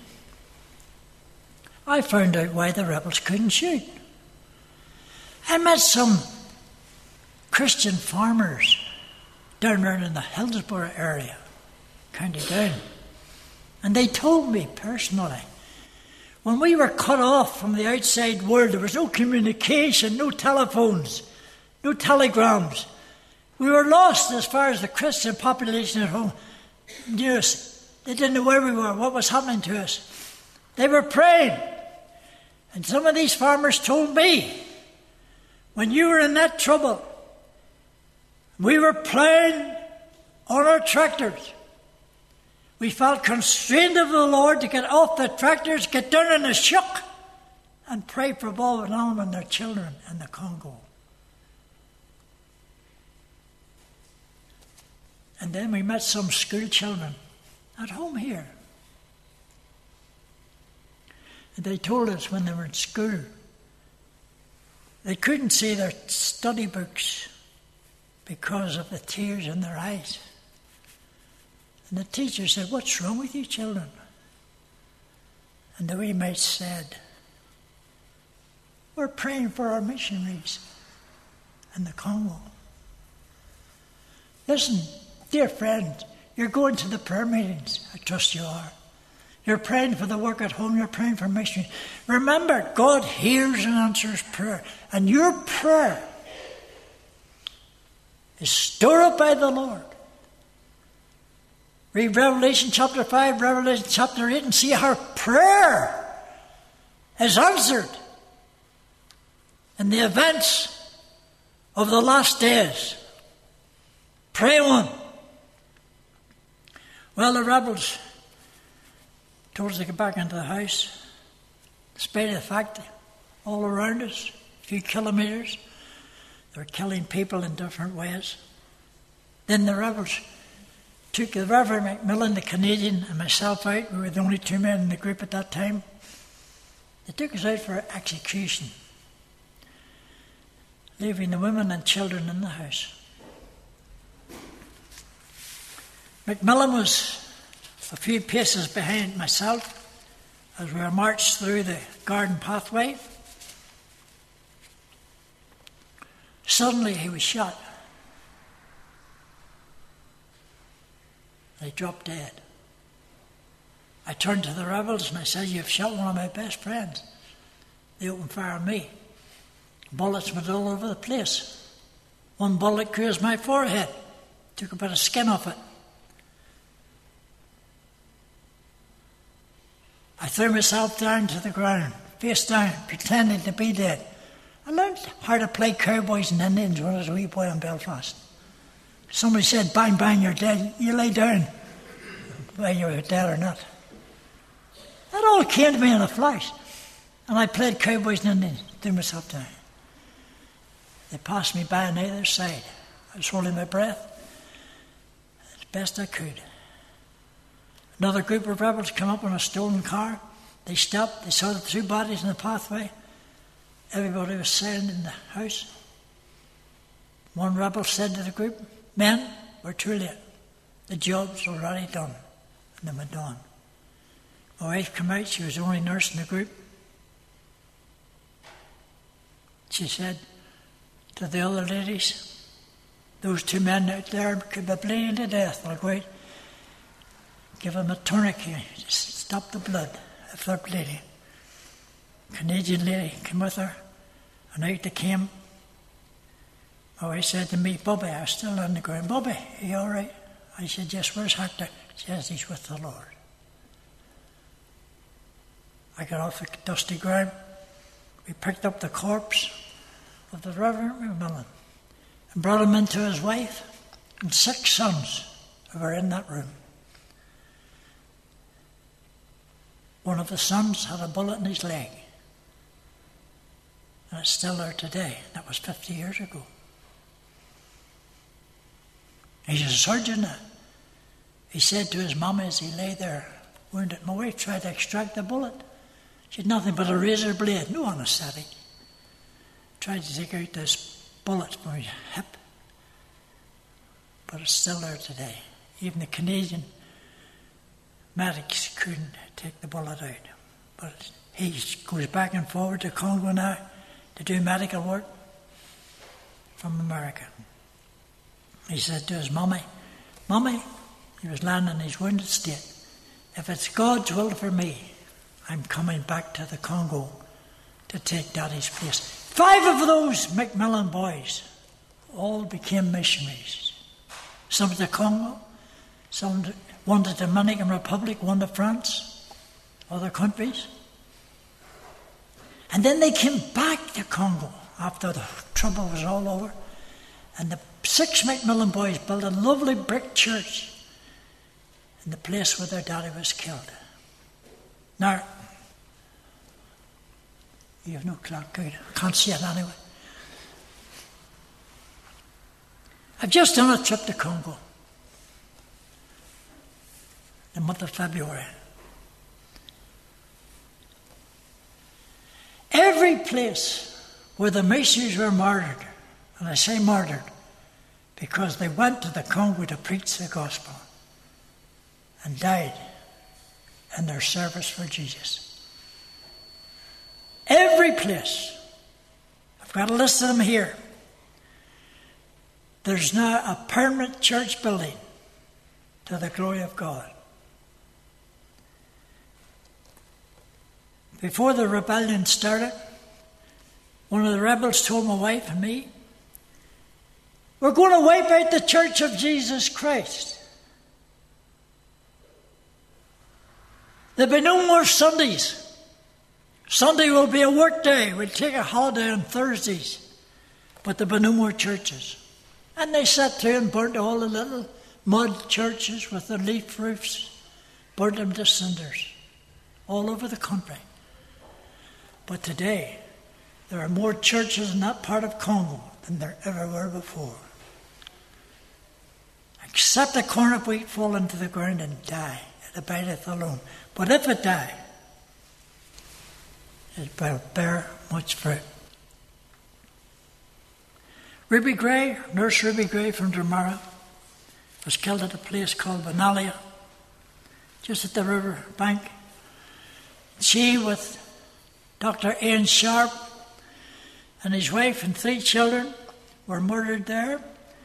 I found out why the rebels couldn't shoot. I met some Christian farmers down there in the Hillsborough area, County Down. And they told me personally, when we were cut off from the outside world, there was no communication, no telephones, no telegrams. We were lost as far as the Christian population at home knew us. They didn't know where we were, what was happening to us. They were praying. And some of these farmers told me, when you were in that trouble, we were plowing on our tractors. We felt constrained of the Lord to get off the tractors, get down in the shuck, and pray for Bob and Alan and their children in the Congo. And then we met some school children at home here. And they told us when they were in school, they couldn't see their study books because of the tears in their eyes. And the teacher said, "What's wrong with you children?" And the wee mates said, "We're praying for our missionaries in the Congo." Listen, dear friend, you're going to the prayer meetings. I trust you are. You're praying for the work at home. You're praying for missionaries. Remember, God hears and answers prayer. And your prayer is stored up by the Lord. Read Revelation chapter five, Revelation chapter eight, and see how prayer is answered in the events of the last days. Pray on. Well, the rebels told us to get back into the house, despite the fact that all around us, a few kilometres, they were killing people in different ways. Then the rebels took the Reverend Macmillan, the Canadian, and myself out. We were the only two men in the group at that time. They took us out for execution, leaving the women and children in the house. Macmillan was a few paces behind myself as we were marched through the garden pathway. Suddenly he was shot. They dropped dead. I turned to the rebels and I said, "You've shot one of my best friends." They opened fire on me. Bullets went all over the place. One bullet grazed my forehead, took a bit of skin off it. I threw myself down to the ground, face down, pretending to be dead. I learned how to play cowboys and Indians when I was a wee boy in Belfast. Somebody said, bang, bang, you're dead. You lay down, whether you're dead or not. That all came to me in a flash. And I played Cowboys and Indians, threw myself down. They passed me by on either side. I was holding my breath as best I could. Another group of rebels came up on a stolen car. They stopped. They saw the two bodies in the pathway. Everybody was silent in the house. One rebel said to the group, "Men, we're too late. The job's already done." And they went on. My wife came out. She was the only nurse in the group. She said to the other ladies, "Those two men out there could be bleeding to death. I'll go out, give them a tourniquet to stop the blood if they're bleeding." A Canadian lady came with her, and out they came. My wife said to me, "Bobby," I was still on the ground, "Bobby, are you all right?" I said, "Yes, where's Hector?" She says, "He's with the Lord." I got off the dusty ground. We picked up the corpse of the Reverend McMillan and brought him into his wife and six sons who were in that room. One of the sons had a bullet in his leg, and it's still there today. That was fifty years ago. He's a surgeon now. He said to his mama as he lay there wounded, "My wife tried to extract the bullet. She had nothing but a razor blade, no anaesthetic. Tried to take out this bullet from his hip, but it's still there today. Even the Canadian medics couldn't take the bullet out. But he goes back and forward to Congo now to do medical work from America." He said to his mummy, "Mummy," he was lying in his wounded state, "if it's God's will for me, I'm coming back to the Congo to take Daddy's place." Five of those McMillan boys all became missionaries. Some to Congo, some to, one to the Dominican Republic, one to France, other countries. And then they came back to Congo after the trouble was all over. And the six McMillan boys built a lovely brick church in the place where their daddy was killed. Now, you have no clock, good. I can't see it anyway. I've just done a trip to Congo in the month of February. Every place where the missionaries were murdered, and I say murdered because they went to the Congo to preach the gospel and died in their service for Jesus. Every place. I've got a list of them here. There's now a permanent church building to the glory of God. Before the rebellion started, one of the rebels told my wife and me, "We're going to wipe out the Church of Jesus Christ. There'll be no more Sundays. Sunday will be a work day. We'll take a holiday on Thursdays. But there'll be no more churches." And they sat to and burnt all the little mud churches with the leaf roofs, burnt them to cinders all over the country. But today, there are more churches in that part of Congo than there ever were before. Except a corn of wheat fall into the ground and die. It abideth alone. But if it die, it will bear much fruit. Ruby Gray, Nurse Ruby Gray from Dermara, was killed at a place called Benalia, just at the river bank. She, with Doctor Ian Sharp and his wife and three children, were murdered there.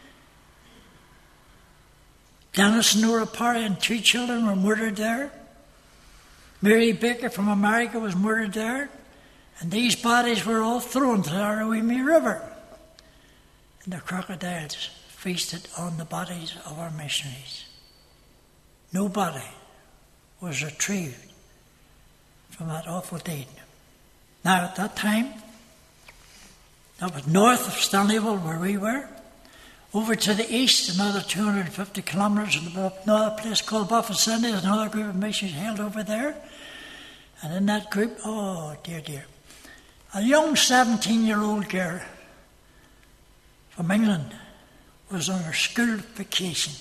Dennis and Nora Parry and two children were murdered there. Mary Baker from America was murdered there. And these bodies were all thrown to the Arawimi River. And the crocodiles feasted on the bodies of our missionaries. No body was retrieved from that awful deed. Now, at that time, that was north of Stanleyville, where we were. Over to the east, another two hundred fifty kilometres, another place called Bafasende. There's another group of missionaries held over there. And in that group, oh dear, dear, a young seventeen-year-old girl from England was on her school vacation.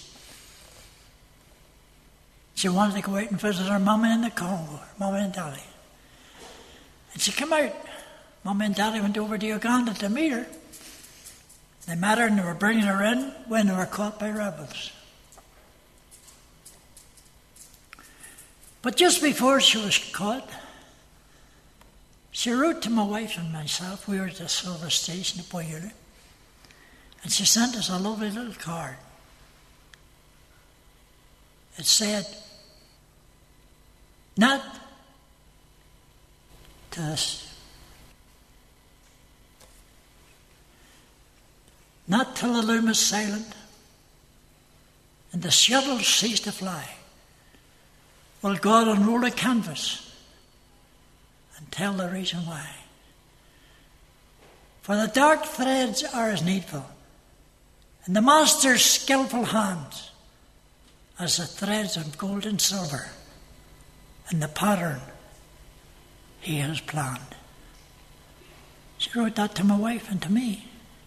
She wanted to go out and visit her mummy in the Congo, her mummy and daddy. And she came out. Mummy and daddy went over to Uganda to meet her. They met her and they were bringing her in when they were caught by rebels. But just before she was caught, she wrote to my wife and myself. We were at the Silver Station at Boyula. And she sent us a lovely little card. It said, not to us, not till the loom is silent and the shuttles cease to fly, will God unroll a canvas and tell the reason why. For the dark threads are as needful, and the Master's skillful hands as the threads of gold and silver, and the pattern he has planned. She wrote that to my wife and to me.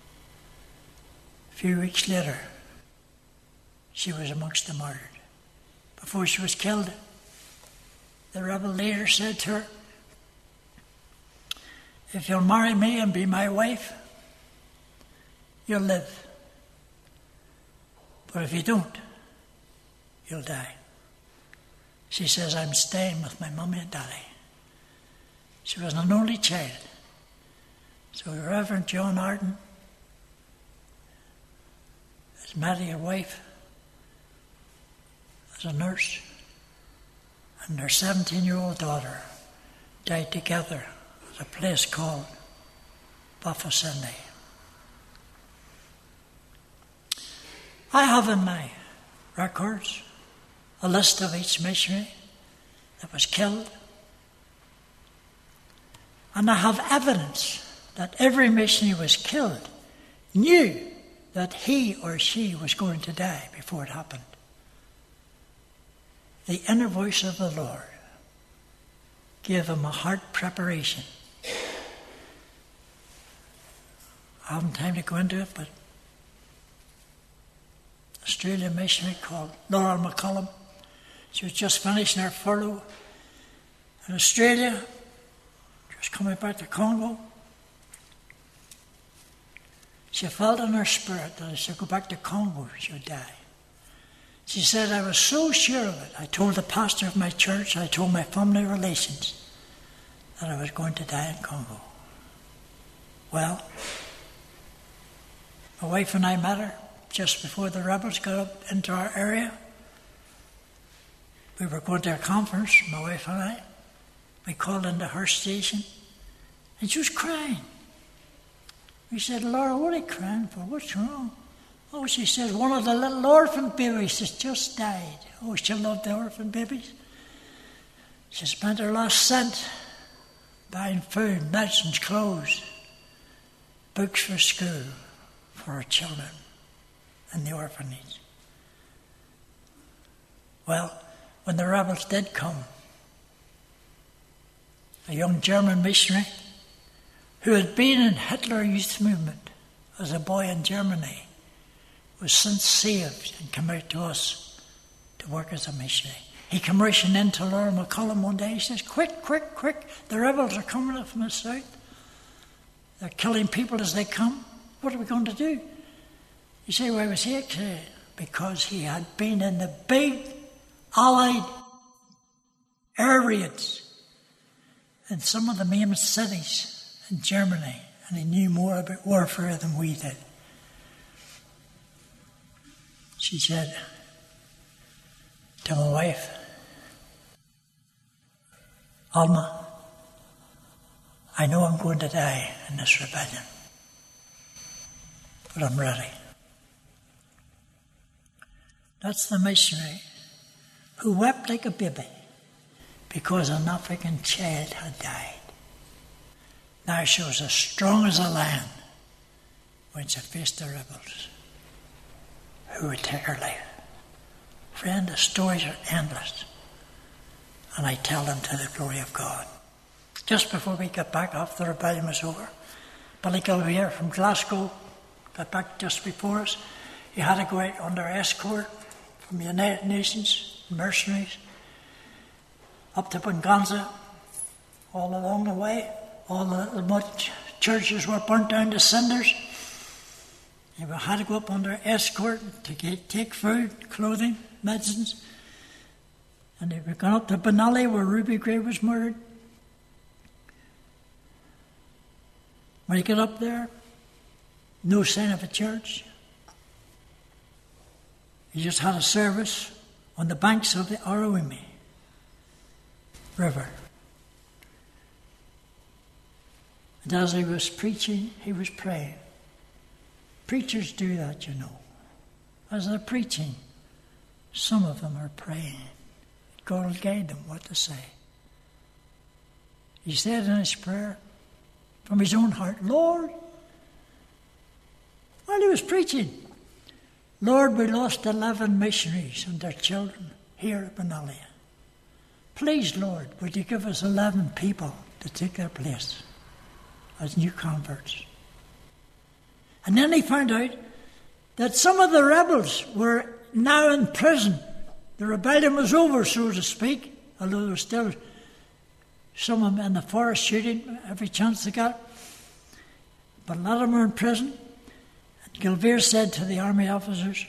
A few weeks later, she was amongst the martyred. Before she was killed, the rebel leader said to her, if you'll marry me and be my wife, you'll live. But if you don't, you'll die. She says, I'm staying with my mummy and daddy. She was an only child. So Reverend John Arden, has married her wife as a nurse, and their seventeen-year-old daughter died together at a place called Bafasende. I have in my records a list of each missionary that was killed, and I have evidence that every missionary was killed knew that he or she was going to die before it happened. The inner voice of the Lord gave them a heart preparation. I haven't time to go into it, but Australian missionary called Laura McCullum. She was just finishing her furlough in Australia, just coming back to Congo. She felt in her spirit that if she go back to Congo, she would die. She said, I was so sure of it. I told the pastor of my church, I told my family relations that I was going to die in Congo. Well, my wife and I met her just before the rebels got up into our area. We were going to a conference, my wife and I. We called into her station, and she was crying. We said, Laura, what are you crying for? What's wrong? Oh, she says, one of the little orphan babies has just died. Oh, she loved the orphan babies. She spent her last cent buying food, medicines, clothes, books for school for her children and the orphanage. Well, when the rebels did come, a young German missionary who had been in Hitler Youth Movement as a boy in Germany was since saved and come out to us to work as a missionary. He came rushing into Laura McCullum one day. He says, quick, quick, quick, the rebels are coming up from the south. They're killing people as they come. What are we going to do? You say, why was he? Because he had been in the big Allied air raids in some of the main cities in Germany, and he knew more about warfare than we did. She said to my wife, Alma, I know I'm going to die in this rebellion, but I'm ready. That's the missionary who wept like a baby because an African child had died. Now she was as strong as a lion when she faced the rebels. who would take her life. Friend, the stories are endless. And I tell them to the glory of God. Just before we got back after the rebellion was over, Billy Gilvear from Glasgow got back just before us. He had to go out under escort from the United Nations, mercenaries, up to Bunganza. All along the way, all the little mud churches were burnt down to cinders. He had to go up under escort to get, take food, clothing, medicines. And they were gone up to Benally where Ruby Gray was murdered. When he got up there, no sign of a church. He just had a service on the banks of the Aruwimi River. And as he was preaching, he was praying. Preachers do that, you know. As they're preaching, some of them are praying. God will guide them what to say. He said in his prayer, from his own heart, Lord, while he was preaching, Lord, we lost eleven missionaries and their children here at Benally. Please, Lord, would you give us eleven people to take their place as new converts? And then he found out that some of the rebels were now in prison. The rebellion was over, so to speak, although there was still some of them in the forest shooting every chance they got. But a lot of them were in prison. And Gilvear said to the army officers,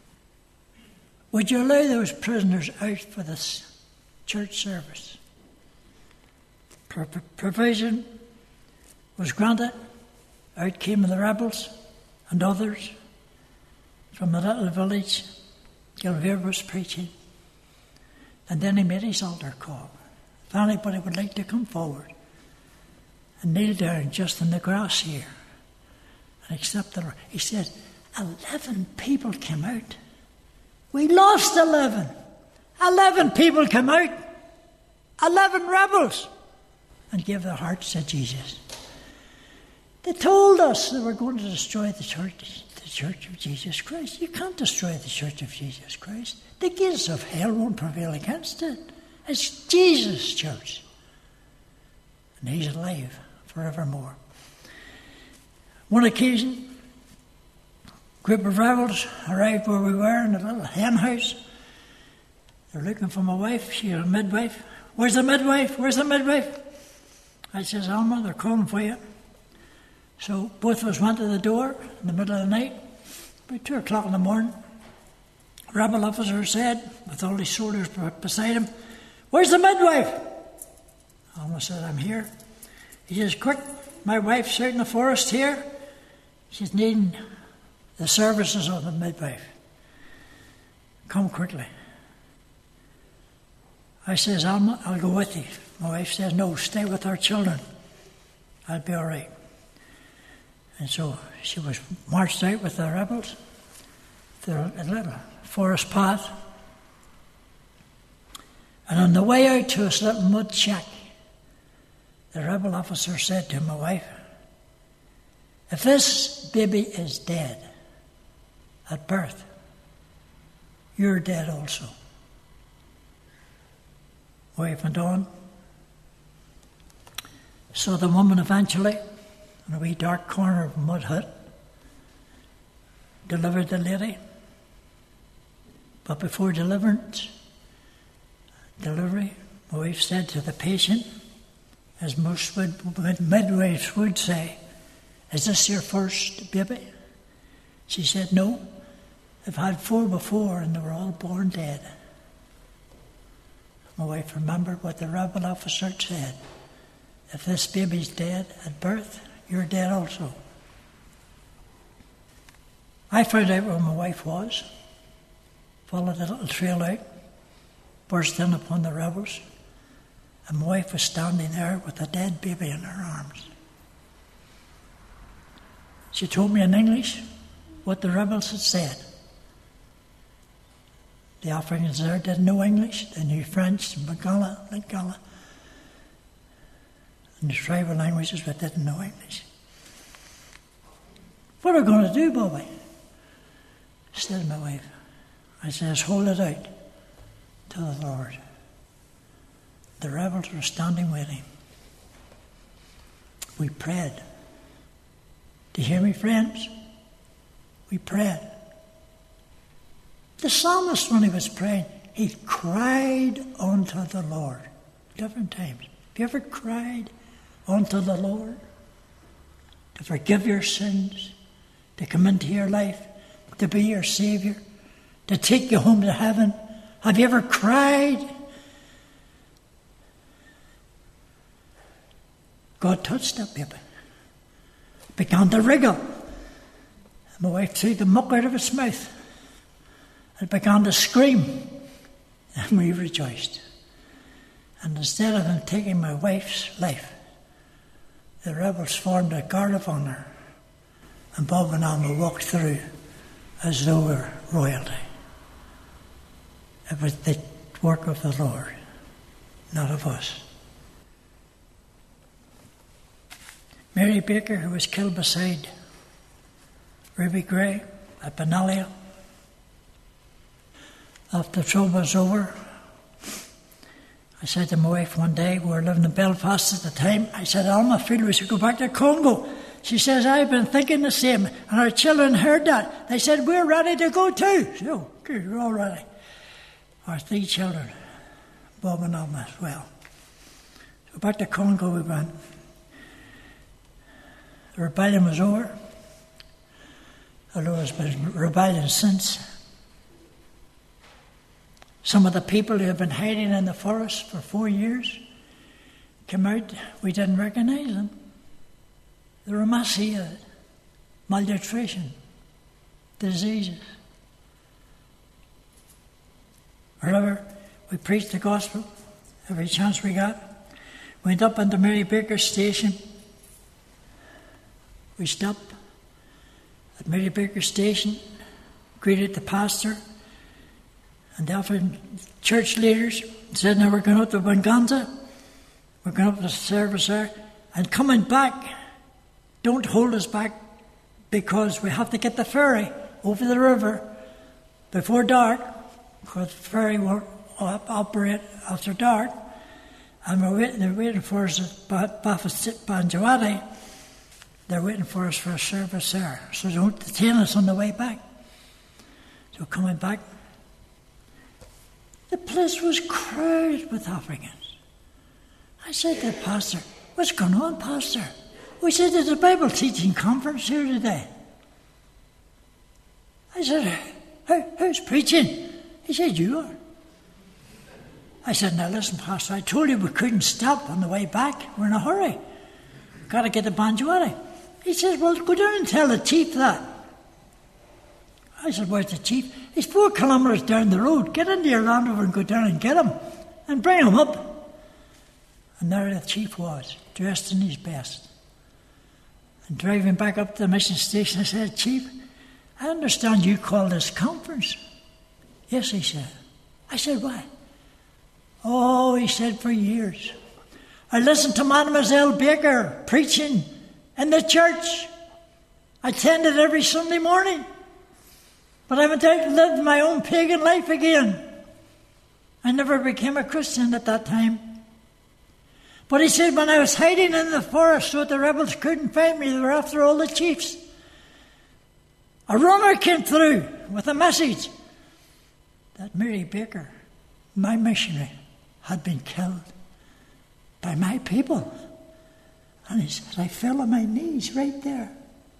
would you allow those prisoners out for this church service? Pro- provision was granted. Out came the rebels and others from the little village Gilvear was preaching. And then he made his altar call. If anybody would like to come forward and kneel down just in the grass here and accept the Lord. He said, eleven people came out. We lost eleven. Eleven people came out. Eleven rebels. And gave their hearts to Jesus. They told us they were going to destroy the church, the church of Jesus Christ. You can't destroy the church of Jesus Christ. The gates of hell won't prevail against it. It's Jesus' church. And he's alive forevermore. One occasion, a group of rebels arrived where we were in a little hen house. They're looking for my wife. She's a midwife. Where's the midwife? Where's the midwife? I says, Alma, they're calling for you. So both of us went to the door in the middle of the night, about two o'clock in the morning. A rebel officer said, with all his soldiers beside him, where's the midwife? Alma said, I'm here. He says, quick, my wife's out in the forest here. She's needing the services of the midwife. Come quickly. I says, Alma, I'll go with you. My wife says, no, stay with our children. I'll be all right. And so she was marched out with the rebels through a little forest path. And on the way out to this little mud shack, the rebel officer said to my wife, if this baby is dead at birth, you're dead also. Wife went on. So the woman eventually, in a wee dark corner of a mud hut, delivered the lady. But before deliverance, delivery, my wife said to the patient, as most would, midwives would say, is this your first baby? She said, no, I've had four before and they were all born dead. My wife remembered what the rebel officer said. If this baby's dead at birth, you're dead also. I found out where my wife was, followed the little trail out, burst in upon the rebels, and my wife was standing there with a dead baby in her arms. She told me in English what the rebels had said. The Africans there didn't know English, they knew French, Lingala, Lingala, and the tribal languages, but didn't know English. What are we going to do, Bobby? said to my wife, I says, hold it out to the Lord. The rebels were standing waiting. We prayed. Do you hear me, friends? We prayed. The psalmist, when he was praying, he cried unto the Lord. Different times. Have you ever cried unto the Lord to forgive your sins, to come into your life, to be your Saviour, to take you home to heaven? Have you ever cried? God touched that baby. Began to wriggle. And my wife threw the muck out of its mouth. It began to scream. And we rejoiced. And instead of them taking my wife's life, the rebels formed a guard of honour. And Bob and Alma walked through as though we were royalty. It was the work of the Lord, not of us. Mary Baker, who was killed beside Ruby Gray at Benalia, after the trouble was over, I said to my wife one day, we were living in Belfast at the time, I said, Alma, I feel we should go back to Congo. She says, I've been thinking the same. And our children heard that. They said, we're ready to go too. So, good, we're all ready. Our three children, Bob and Alma as well. So back to Congo we went. The rebellion was over, although there's been rebellion since. Some of the people who have been hiding in the forest for four years came out. We didn't recognize them. They were emaciated, malnutrition, diseases. Wherever we preached the gospel, every chance we got, went up into Mary Baker Station. We stopped at Mary Baker Station, greeted the pastor, and the other church leaders, said, now we're going up to Wanganza, we're going up to the service there, and coming back, don't hold us back because we have to get the ferry over the river before dark, because the ferry won't operate after dark, and we're waiting, they're waiting for us at Banjawadi. They're waiting for us for a service there, so don't detain us on the way back. So coming back, the place was crowded with Africans. I said to the pastor, what's going on, pastor? We said, there's a Bible teaching conference here today. I said, Who, who's preaching? He said, you are. I said, now listen, pastor, I told you we couldn't stop on the way back. We're in a hurry. We've got to get to Banjawadi. He says, well, go down and tell the chief that. I said, where's the chief? He's four kilometres down the road. Get into your Land Rover and go down and get him and bring him up. And there the chief was, dressed in his best. And driving back up to the mission station, I said, Chief, I understand you call this conference. Yes, he said. I said, why? Oh, he said, for years. I listened to Mademoiselle Baker preaching in the church. I attended every Sunday morning. But I went out and lived my own pagan life again. I never became a Christian at that time. But he said, when I was hiding in the forest so the rebels couldn't find me, they were after all the chiefs. A runner came through with a message that Mary Baker, my missionary, had been killed by my people. And he said, I fell on my knees right there.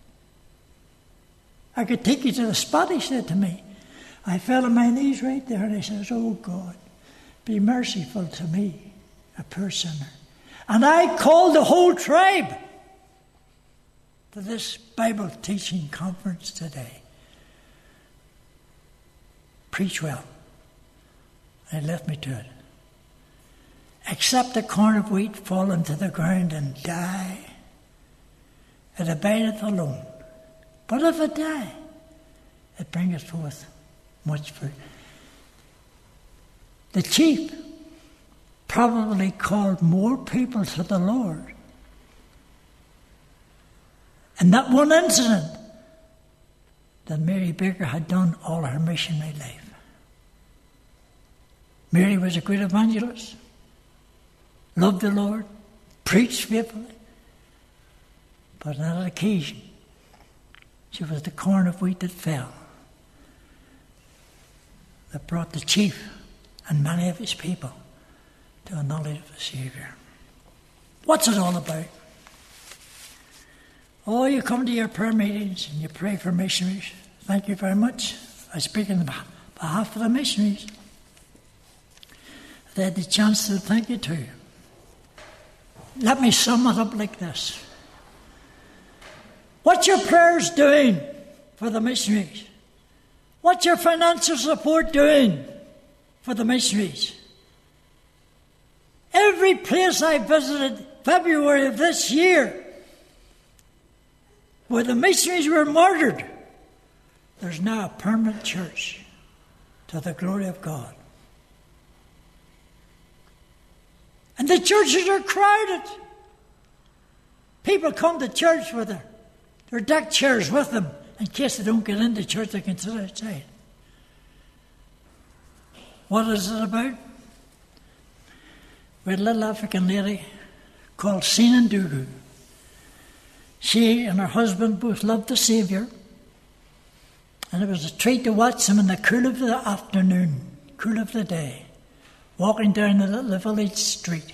I could take you to the spot, he said to me. I fell on my knees right there, and he says, oh God, be merciful to me, a poor sinner. And I called the whole tribe to this Bible teaching conference today. Preach well. And he left me to it. Except a corn of wheat fall into the ground and die, it abideth alone. But if it die, it bringeth forth much fruit. The chief probably called more people to the Lord. And that one incident that Mary Baker had done all her missionary life. Mary was a great evangelist, loved the Lord, preached faithfully, but on that occasion, she was the corn of wheat that fell, that brought the chief and many of his people to a knowledge of the Saviour. What's it all about? Oh, you come to your prayer meetings and you pray for missionaries. Thank you very much. I speak on behalf of the missionaries. They had the chance to thank you too. Let me sum it up like this. What's your prayers doing for the missionaries? What's your financial support doing for the missionaries? Every place I visited February of this year where the missionaries were murdered, there's now a permanent church to the glory of God. And the churches are crowded. People come to church with their, their deck chairs with them in case they don't get into church, they can sit outside. What is it about? We had a little African lady called Sinan Dugu. She and her husband both loved the Saviour, and it was a treat to watch them in the cool of the afternoon, cool of the day, walking down the little village street,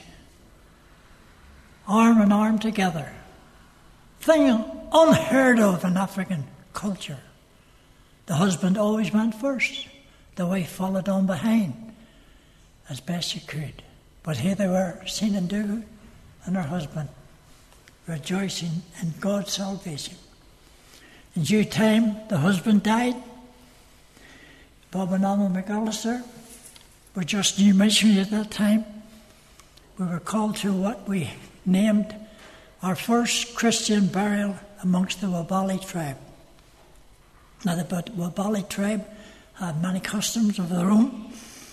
arm in arm together. Thing unheard of in African culture. The husband always went first. The wife followed on behind as best she could. But here they were, Sinan Dugu and her husband, rejoicing in God's salvation. In due time, the husband died. Bob and Alma McAllister were just new missionaries at that time. We were called to what we named our first Christian burial amongst the Wabali tribe. Now, the Wabali tribe had many customs of their own.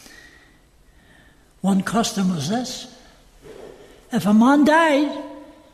One custom was this: if a man died,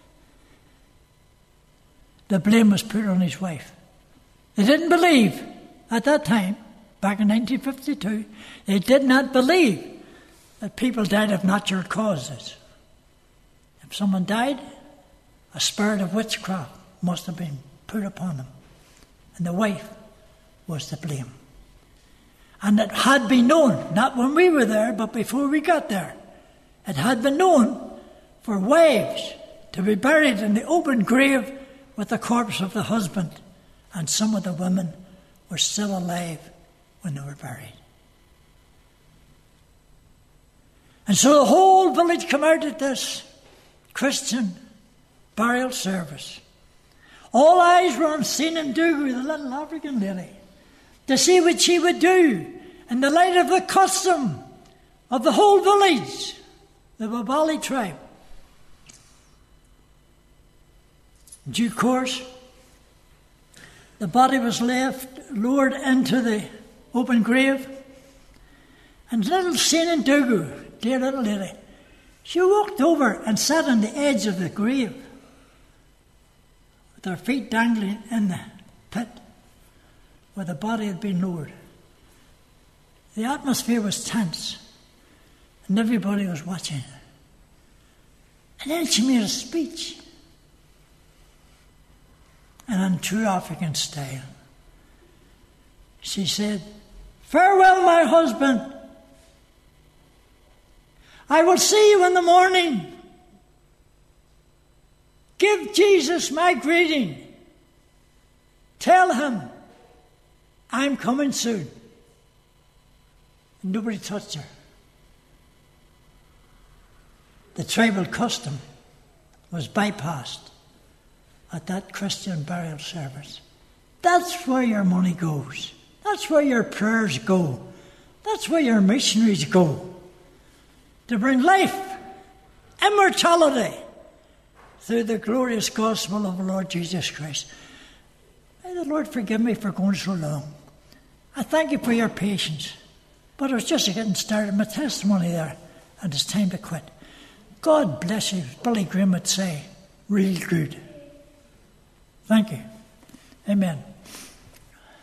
the blame was put on his wife. They didn't believe at that time, back in nineteen fifty-two, they did not believe that people died of natural causes. If someone died, a spirit of witchcraft must have been put upon them, and the wife was to blame. And it had been known, not when we were there, but before we got there, it had been known for wives to be buried in the open grave with the corpse of the husband, and some of the women were still alive when they were buried. And so the whole village came out at this Christian burial service. All eyes were on Sinan Dugu, the little African lady, to see what she would do in the light of the custom of the whole village, the Wabali tribe. In due course, the body was left, lowered into the open grave, and little Sinan Dugu, dear little lady, she walked over and sat on the edge of the grave with her feet dangling in the pit where the body had been lowered. The atmosphere was tense, and everybody was watching. And then she made a speech. And in true African style, she said, "Farewell, my husband. I will see you in the morning. Give Jesus my greeting. Tell him I'm coming soon." And nobody touched her. The tribal custom was bypassed at that Christian burial service. That's where your money goes. That's where your prayers go. That's where your missionaries go. To bring life, immortality, through the glorious gospel of the Lord Jesus Christ. May the Lord forgive me for going so long. I thank you for your patience. But I was just getting started my testimony there, and it's time to quit. God bless you, Billy Graham would say, real good. Thank you. Amen.